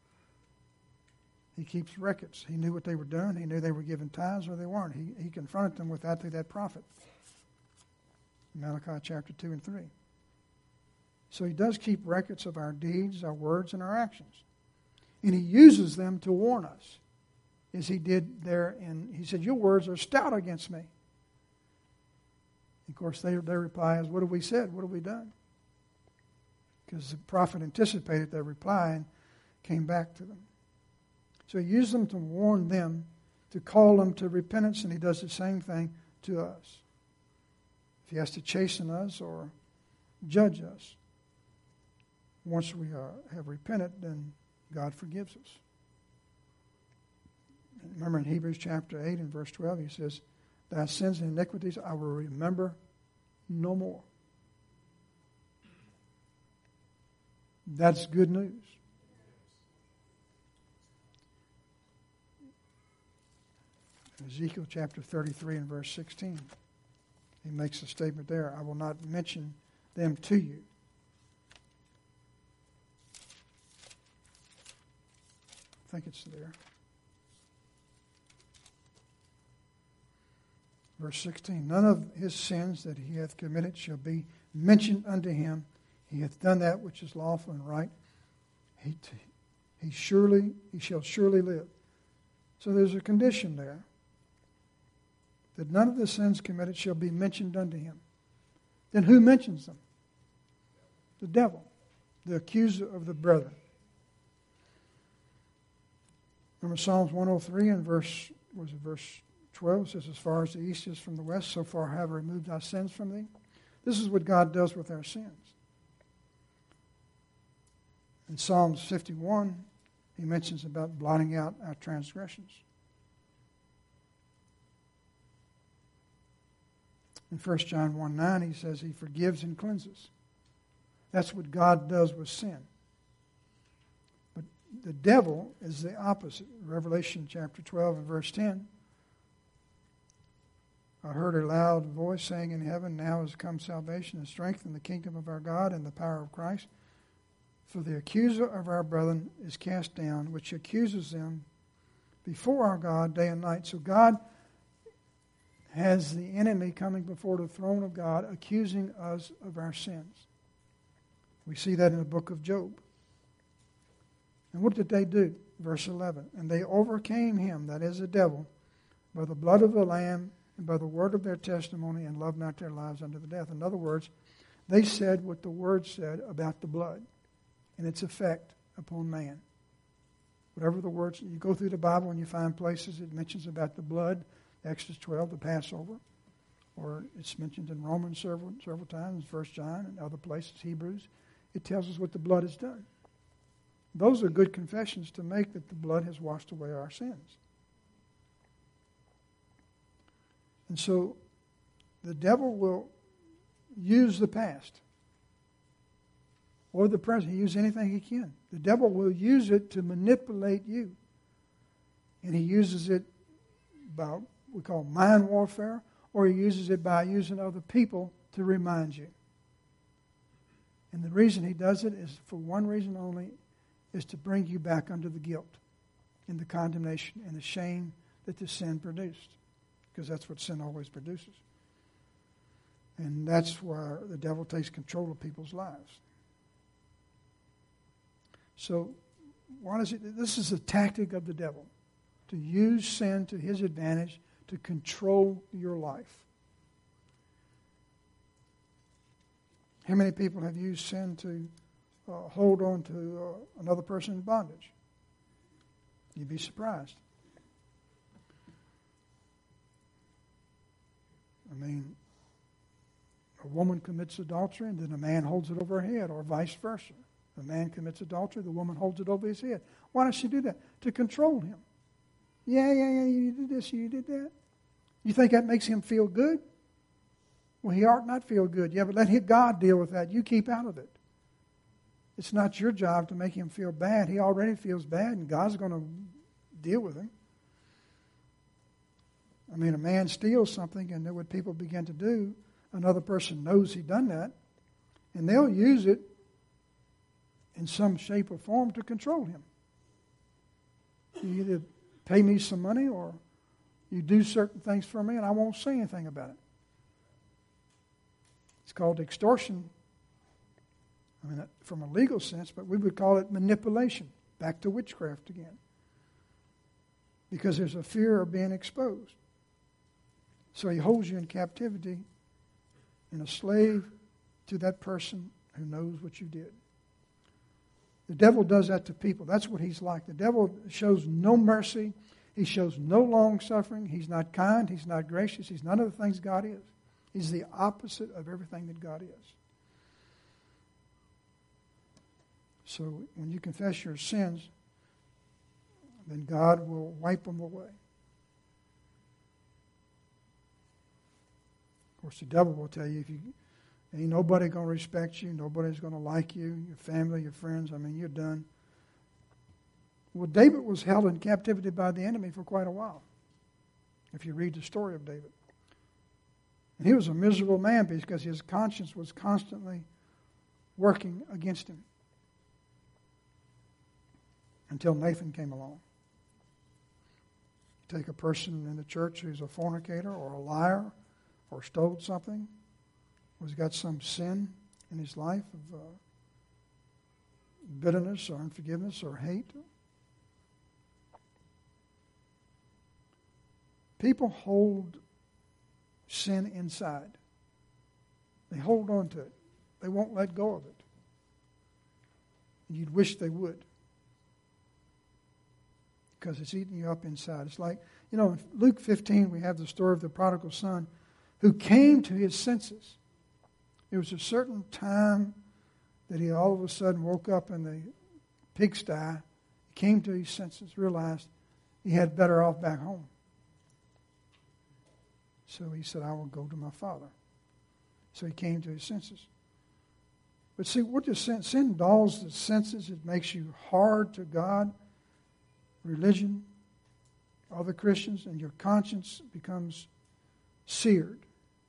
He keeps records. He knew what they were doing. He knew they were giving tithes or they weren't. He confronted them with that through that prophet. Malachi chapter 2 and 3. So He does keep records of our deeds, our words, and our actions. And He uses them to warn us, as He did there. And He said, your words are stout against me. Of course, their reply is, what have we said? What have we done? Because the prophet anticipated their reply and came back to them. So He used them to warn them, to call them to repentance, and He does the same thing to us. If He has to chasten us or judge us, once we have repented, then God forgives us. Remember in Hebrews chapter 8 and verse 12, He says, thy sins and iniquities I will remember no more. That's good news. Ezekiel chapter 33 and verse 16, He makes a statement there, I will not mention them to you. I think it's there. Verse 16, none of his sins that he hath committed shall be mentioned unto him. He hath done that which is lawful and right. He shall surely live. So there's a condition there, that none of the sins committed shall be mentioned unto him. Then who mentions them? The devil, the accuser of the brethren. Remember Psalms 103 and verse 12 says, as far as the east is from the west, so far have I removed thy sins from thee. This is what God does with our sins. In Psalms 51, He mentions about blotting out our transgressions. In 1 John 1:9, He says He forgives and cleanses. That's what God does with sin. But the devil is the opposite. Revelation chapter 12 and verse 10. I heard a loud voice saying in heaven, now is come salvation and strength in the kingdom of our God and the power of Christ. For the accuser of our brethren is cast down, which accuses them before our God day and night. So God has the enemy coming before the throne of God, accusing us of our sins. We see that in the book of Job. And what did they do? Verse 11, and they overcame him, that is the devil, by the blood of the Lamb and by the word of their testimony, and loved not their lives unto the death. In other words, they said what the Word said about the blood and its effect upon man. Whatever the words, you go through the Bible and you find places it mentions about the blood, Exodus 12, the Passover, or it's mentioned in Romans several times, 1 John and other places, Hebrews. It tells us what the blood has done. Those are good confessions to make, that the blood has washed away our sins. And so the devil will use the past or the present. He uses anything he can. The devil will use it to manipulate you. And he uses it by what we call mind warfare, or he uses it by using other people to remind you. And the reason he does it is for one reason only, is to bring you back under the guilt and the condemnation and the shame that the sin produced. Because that's what sin always produces. And that's where the devil takes control of people's lives. So, this is a tactic of the devil, to use sin to his advantage to control your life. How many people have used sin to hold on to another person in bondage? You'd be surprised. I mean, a woman commits adultery and then a man holds it over her head, or vice versa. A man commits adultery, the woman holds it over his head. Why does she do that? To control him. Yeah, you did this, you did that. You think that makes him feel good? Well, he ought not feel good. Yeah, but let God deal with that. You keep out of it. It's not your job to make him feel bad. He already feels bad, and God's going to deal with him. I mean, a man steals something, and then what people begin to do, another person knows he done that, and they'll use it in some shape or form to control him. You either pay me some money or you do certain things for me and I won't say anything about it. It's called extortion. I mean, from a legal sense, but we would call it manipulation. Back to witchcraft again. Because there's a fear of being exposed. So he holds you in captivity and a slave to that person who knows what you did. The devil does that to people. That's what he's like. The devil shows no mercy. He shows no long suffering. He's not kind. He's not gracious. He's none of the things God is. He's the opposite of everything that God is. So when you confess your sins, then God will wipe them away. Of course, the devil will tell you, ain't nobody going to respect you. Nobody's going to like you. Your family, your friends. I mean, you're done. Well, David was held in captivity by the enemy for quite a while. If you read the story of David. And he was a miserable man because his conscience was constantly working against him. Until Nathan came along. You take a person in the church who's a fornicator or a liar or stole something, who's got some sin in his life of bitterness or unforgiveness or hate. People hold sin inside. They hold on to it. They won't let go of it. You'd wish they would. Because it's eating you up inside. It's like, in Luke 15 we have the story of the prodigal son who came to his senses. It was a certain time that he all of a sudden woke up in the pigsty, came to his senses, realized he had better off back home. So he said, I will go to my father. So he came to his senses. But see, what does sin? Sin dulls the senses. It makes you hard to God, religion, other Christians, and your conscience becomes seared.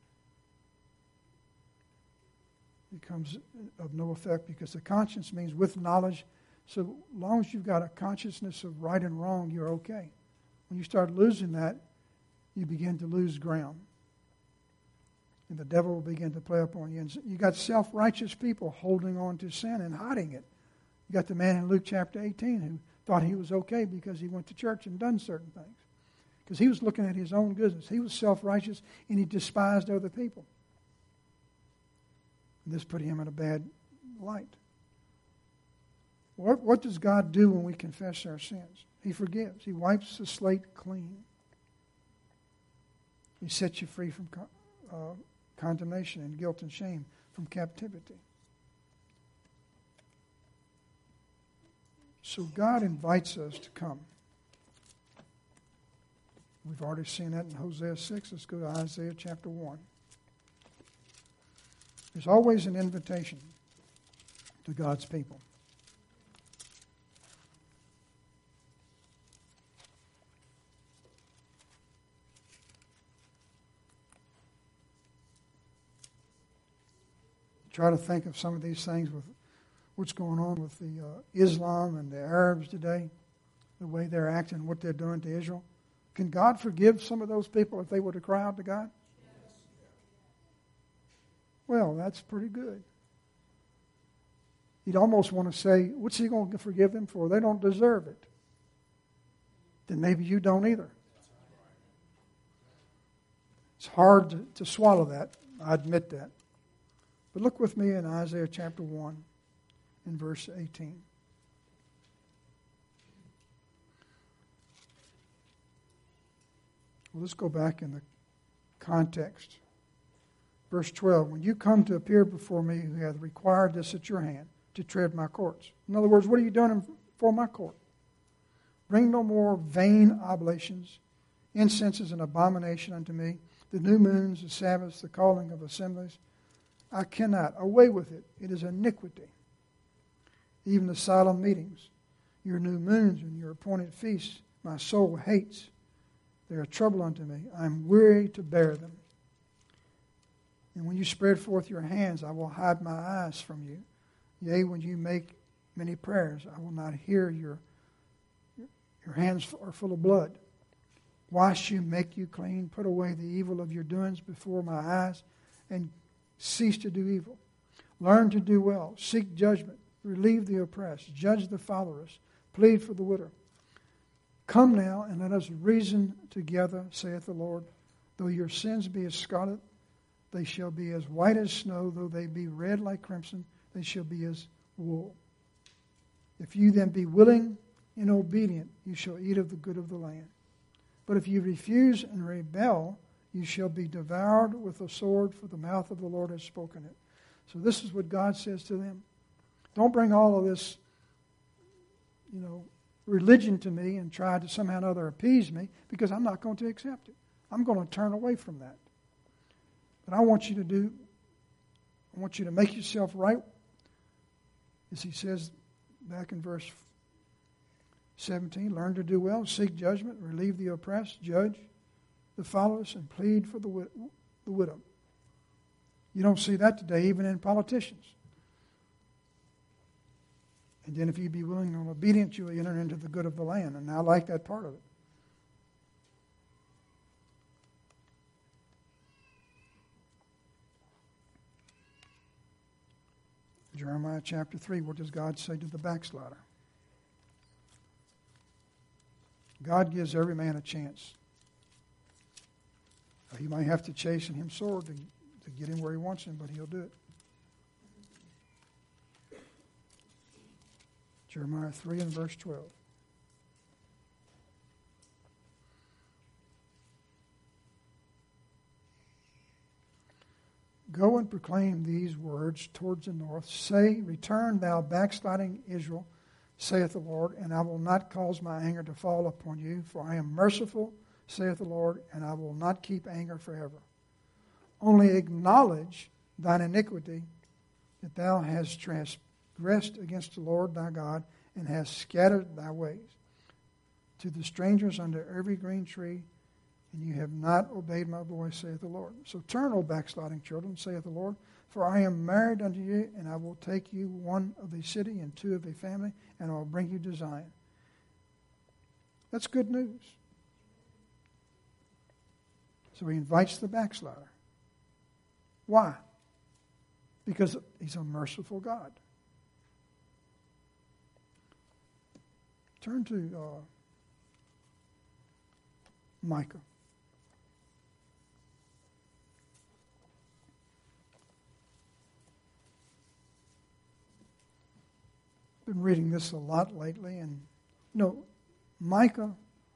Becomes of no effect because the conscience means with knowledge. So long as you've got a consciousness of right and wrong, you're okay. When you start losing that, you begin to lose ground. And the devil will begin to play upon you. And you got self-righteous people holding on to sin and hiding it. You got the man in Luke chapter 18 who thought he was okay because he went to church and done certain things. Because he was looking at his own goodness. He was self-righteous and he despised other people. And this put him in a bad light. What does God do when we confess our sins? He forgives. He wipes the slate clean. He sets you free from condemnation and guilt and shame, from captivity. So God invites us to come. We've already seen that in Hosea 6. Let's go to Isaiah chapter 1. There's always an invitation to God's people. try to think of some of these things with what's going on with the Islam and the Arabs today, the way they're acting, what they're doing to Israel. Can God forgive some of those people if they were to cry out to God? Well, that's pretty good. You'd almost want to say, what's he going to forgive them for? They don't deserve it. Then maybe you don't either. It's hard to swallow that. I admit that. But look with me in Isaiah chapter 1 and verse 18. Well, let's go back in the context. Verse 12, when you come to appear before me who hath required this at your hand, to tread my courts. In other words, what are you doing for my court? Bring no more vain oblations. Incense is an abomination unto me. The new moons, the Sabbaths, the calling of assemblies. I cannot. Away with it. It is iniquity. Even the solemn meetings, your new moons and your appointed feasts, my soul hates. They are trouble unto me. I am weary to bear them. And when you spread forth your hands, I will hide my eyes from you. Yea, when you make many prayers, I will not hear your hands are full of blood. Wash you, make you clean, put away the evil of your doings before my eyes, and cease to do evil. Learn to do well, seek judgment, relieve the oppressed, judge the fatherless, plead for the widow. Come now, and let us reason together, saith the Lord. Though your sins be as scarlet, they shall be as white as snow. Though they be red like crimson, they shall be as wool. If you then be willing and obedient, you shall eat of the good of the land. But if you refuse and rebel, you shall be devoured with a sword, for the mouth of the Lord has spoken it. So this is what God says to them. Don't bring all of this, religion to me and try to somehow or another appease me, because I'm not going to accept it. I'm going to turn away from that. But I want you to make yourself right, as he says back in verse 17, learn to do well, seek judgment, relieve the oppressed, judge the fatherless, and plead for the widow. You don't see that today even in politicians. And then if you be willing and obedient, you will enter into the good of the land. And I like that part of it. Jeremiah chapter 3, what does God say to the backslider? God gives every man a chance. He might have to chasten him sore to get him where he wants him, but he'll do it. Jeremiah 3 and verse 12. Go and proclaim these words towards the north. Say, return thou backsliding Israel, saith the Lord, and I will not cause my anger to fall upon you, for I am merciful, saith the Lord, and I will not keep anger forever. Only acknowledge thine iniquity, that thou hast transgressed against the Lord thy God, and hast scattered thy ways to the strangers under every green tree, and you have not obeyed my voice, saith the Lord. So turn, O backsliding children, saith the Lord, for I am married unto you, and I will take you one of a city and two of a family, and I will bring you to Zion. That's good news. So he invites the backslider. Why? Because he's a merciful God. Turn to Micah. Been reading this a lot lately, and Micah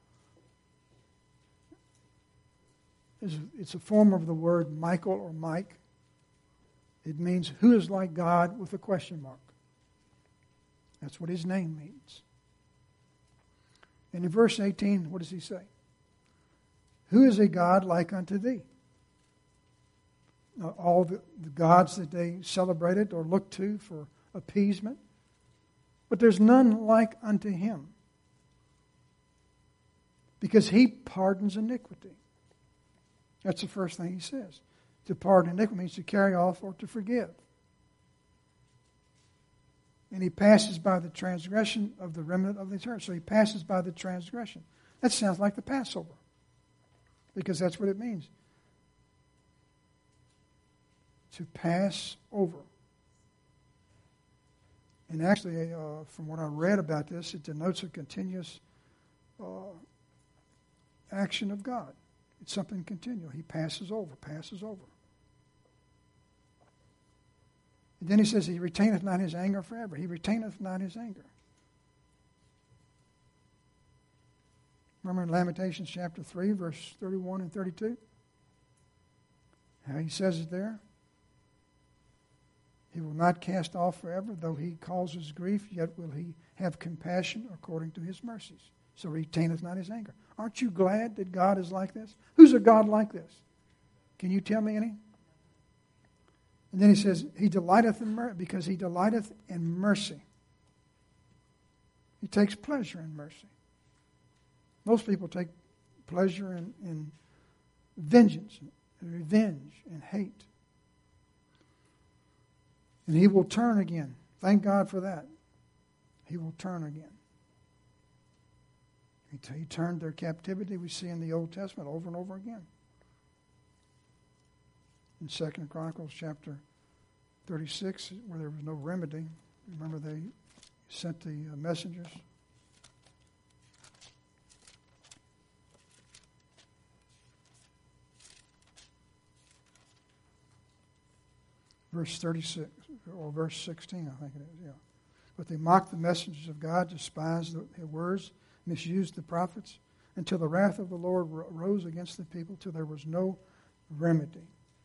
it's a form of the word Michael or Mike. It means who is like God with a question mark. That's what his name means. And in verse 18, what does he say? Who is a God like unto thee? Now, all the gods that they celebrated or looked to for appeasement. But there's none like unto him, because he pardons iniquity. That's the first thing he says. To pardon iniquity means to carry off or to forgive. And he passes by the transgression of the remnant of the church. So he passes by the transgression. That sounds like the Passover, because that's what it means. To pass over. And actually, from what I read about this, it denotes a continuous action of God. It's something continual. He passes over, passes over. And then he says, he retaineth not his anger forever. He retaineth not his anger. Remember in Lamentations chapter 3, verse 31 and 32? How he says it there? He will not cast off forever, though he causes grief, yet will he have compassion according to his mercies. So retaineth not his anger. Aren't you glad that God is like this? Who's a God like this? Can you tell me any? And then he says, he delighteth in mercy, because he delighteth in mercy. He takes pleasure in mercy. Most people take pleasure in vengeance, and revenge, and hate. And he will turn again. Thank God for that. He will turn again. He turned their captivity, we see in the Old Testament over and over again. In 2 Chronicles chapter 36, where there was no remedy, remember they sent the messengers. Verse 36, or verse 16, I think it is, yeah. But they mocked the messengers of God, despised their words, misused the prophets, until the wrath of the Lord rose against the people, till there was no remedy.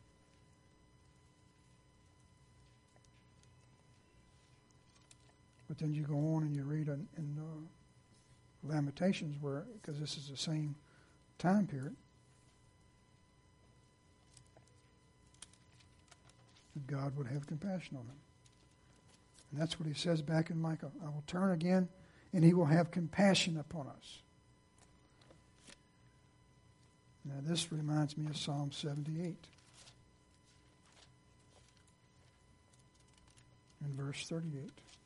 But then you go on and you read in Lamentations, where, because this is the same time period, that God would have compassion on them. And that's what he says back in Micah. I will turn again, and he will have compassion upon us. Now this reminds me of Psalm 78. In verse 38.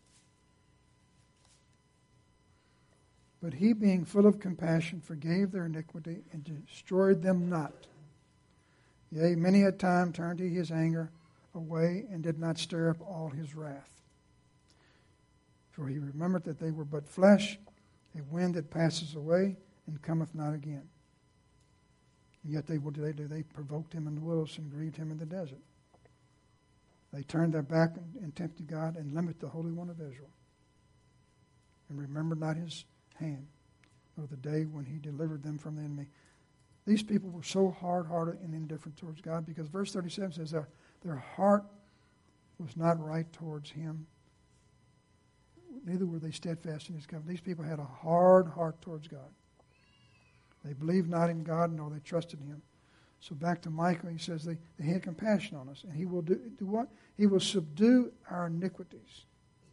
But he, being full of compassion, forgave their iniquity and destroyed them not. Yea, many a time turned he his anger away and did not stir up all his wrath. For he remembered that they were but flesh, a wind that passes away and cometh not again. And yet they provoked him in the wilderness and grieved him in the desert. They turned their back and tempted God and limited the Holy One of Israel. And remembered not his hand, nor the day when he delivered them from the enemy. These people were so hard-hearted and indifferent towards God, because verse 37 says their heart was not right towards him. Neither were they steadfast in his covenant. These people had a hard heart towards God. They believed not in God, nor they trusted him. So back to Micah, he says they had compassion on us. And he will do what? He will subdue our iniquities.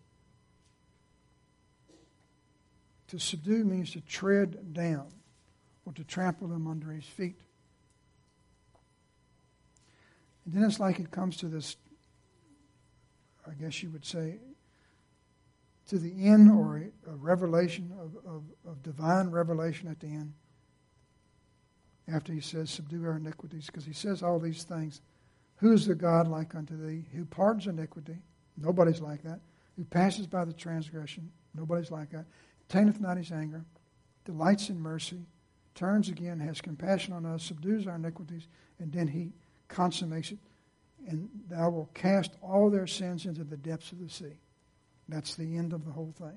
To subdue means to tread down or to trample them under his feet. And then it's like it comes to this, I guess you would say, to the end, or a revelation of divine revelation at the end. After he says, subdue our iniquities, because he says all these things. Who is the God like unto thee, who pardons iniquity? Nobody's like that. Who passes by the transgression? Nobody's like that. Taineth not his anger, delights in mercy, turns again, has compassion on us, subdues our iniquities, and then he consummates it. And thou wilt cast all their sins into the depths of the sea. That's the end of the whole thing.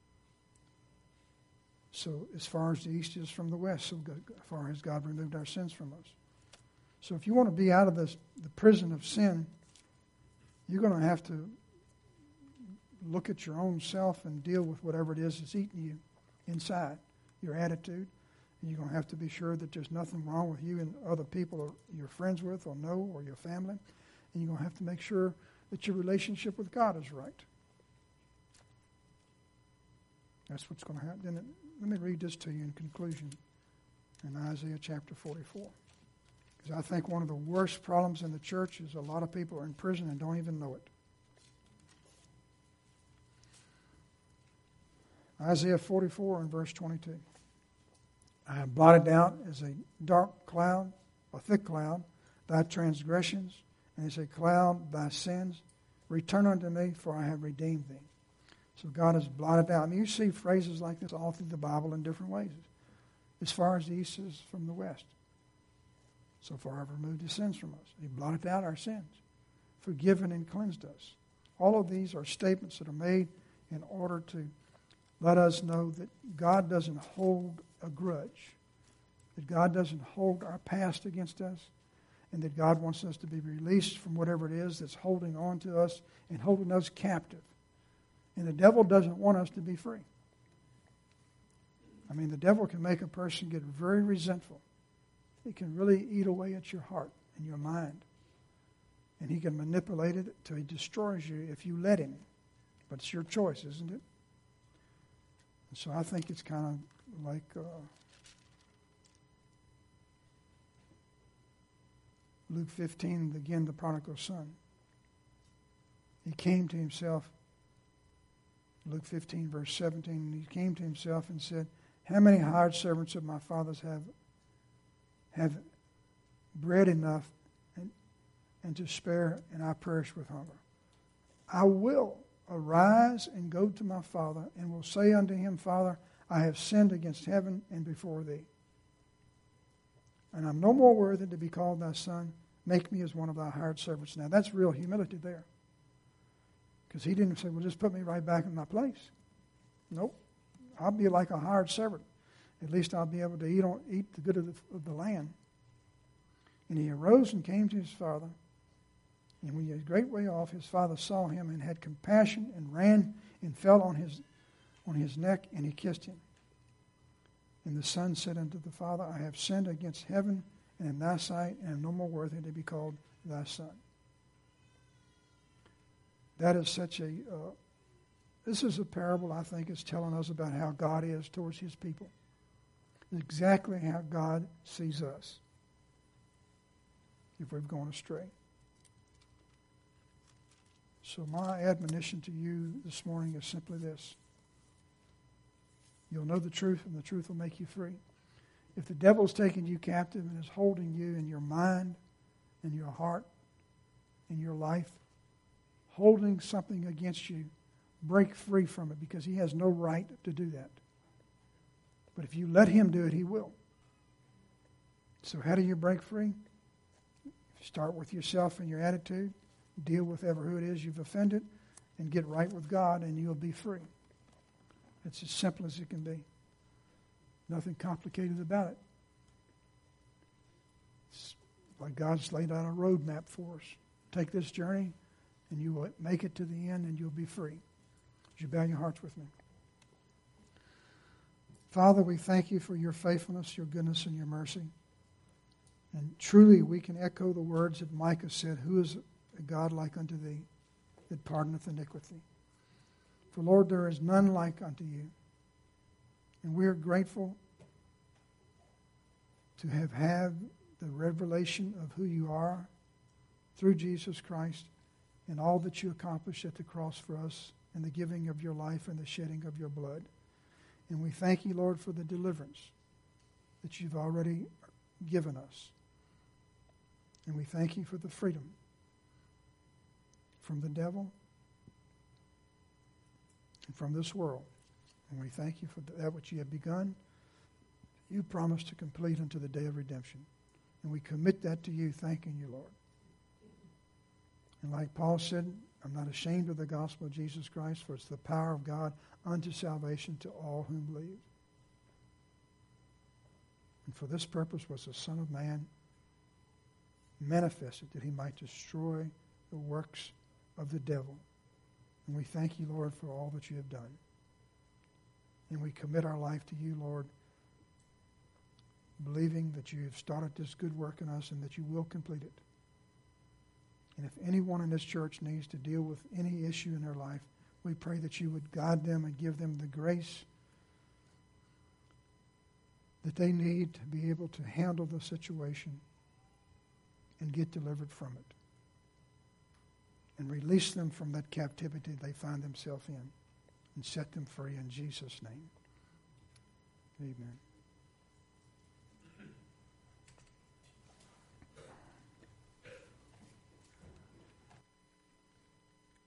So as far as the east is from the west, so far has God removed our sins from us. So if you want to be out of the prison of sin, you're going to have to look at your own self and deal with whatever it is that's eating you inside, your attitude. And you're going to have to be sure that there's nothing wrong with you and other people you're friends with or know, or your family. And you're going to have to make sure that your relationship with God is right. That's what's going to happen. Then let me read this to you in conclusion in Isaiah chapter 44. Because I think one of the worst problems in the church is a lot of people are in prison and don't even know it. Isaiah 44 and verse 22. I have blotted out as a dark cloud, a thick cloud, thy transgressions, and as a cloud thy sins. Return unto me, for I have redeemed thee. So God has blotted out. I mean, you see phrases like this all through the Bible in different ways. As far as the east is from the west, so far I've removed his sins from us. He blotted out our sins, forgiven and cleansed us. All of these are statements that are made in order to let us know that God doesn't hold a grudge, that God doesn't hold our past against us, and that God wants us to be released from whatever it is that's holding on to us and holding us captive. And the devil doesn't want us to be free. I mean, the devil can make a person get very resentful. He can really eat away at your heart and your mind. And he can manipulate it till he destroys you if you let him. But it's your choice, isn't it? And so I think it's kind of like Luke 15, again, the prodigal son. He came to himself, Luke 15, verse 17, and he came to himself and said, how many hired servants of my father's have bread enough and to spare, and I perish with hunger? I will arise and go to my father, and will say unto him, Father, I have sinned against heaven and before thee, and I'm no more worthy to be called thy son. Make me as one of thy hired servants. Now that's real humility there. Because he didn't say, well, just put me right back in my place. Nope. I'll be like a hired servant. At least I'll be able to eat the good of the land. And he arose and came to his father. And when he was a great way off, his father saw him and had compassion and ran and fell on his neck, and he kissed him. And the son said unto the father, I have sinned against heaven and in thy sight, and am no more worthy to be called thy son. That is such a... This is a parable, I think, is telling us about how God is towards his people. Exactly how God sees us if we've gone astray. So my admonition to you this morning is simply this. You'll know the truth, and the truth will make you free. If the devil's taking you captive and is holding you in your mind, in your heart, in your life, holding something against you, break free from it, because he has no right to do that. But if you let him do it, he will. So how do you break free? Start with yourself and your attitude. Deal with who it is you've offended, and get right with God, and you'll be free. It's as simple as it can be. Nothing complicated about it. It's like God's laid out a roadmap for us. Take this journey, and you will make it to the end, and you'll be free. Would you bow your hearts with me? Father, we thank you for your faithfulness, your goodness, and your mercy. And truly we can echo the words that Micah said, who is a God like unto thee, that pardoneth iniquity? For, Lord, there is none like unto you. And we are grateful to have had the revelation of who you are through Jesus Christ and all that you accomplished at the cross for us, and the giving of your life and the shedding of your blood. And we thank you, Lord, for the deliverance that you've already given us. And we thank you for the freedom from the devil and from this world. And we thank you for that which you have begun. You promised to complete unto the day of redemption. And we commit that to you, thanking you, Lord. And like Paul said, I'm not ashamed of the gospel of Jesus Christ, for it's the power of God unto salvation to all whom believe. And for this purpose was the Son of Man manifested, that he might destroy the works of the devil. And we thank you, Lord, for all that you have done. And we commit our life to you, Lord, believing that you have started this good work in us and that you will complete it. And if anyone in this church needs to deal with any issue in their life, we pray that you would guide them and give them the grace that they need to be able to handle the situation and get delivered from it. And release them from that captivity they find themselves in. and set them free in Jesus' name. Amen.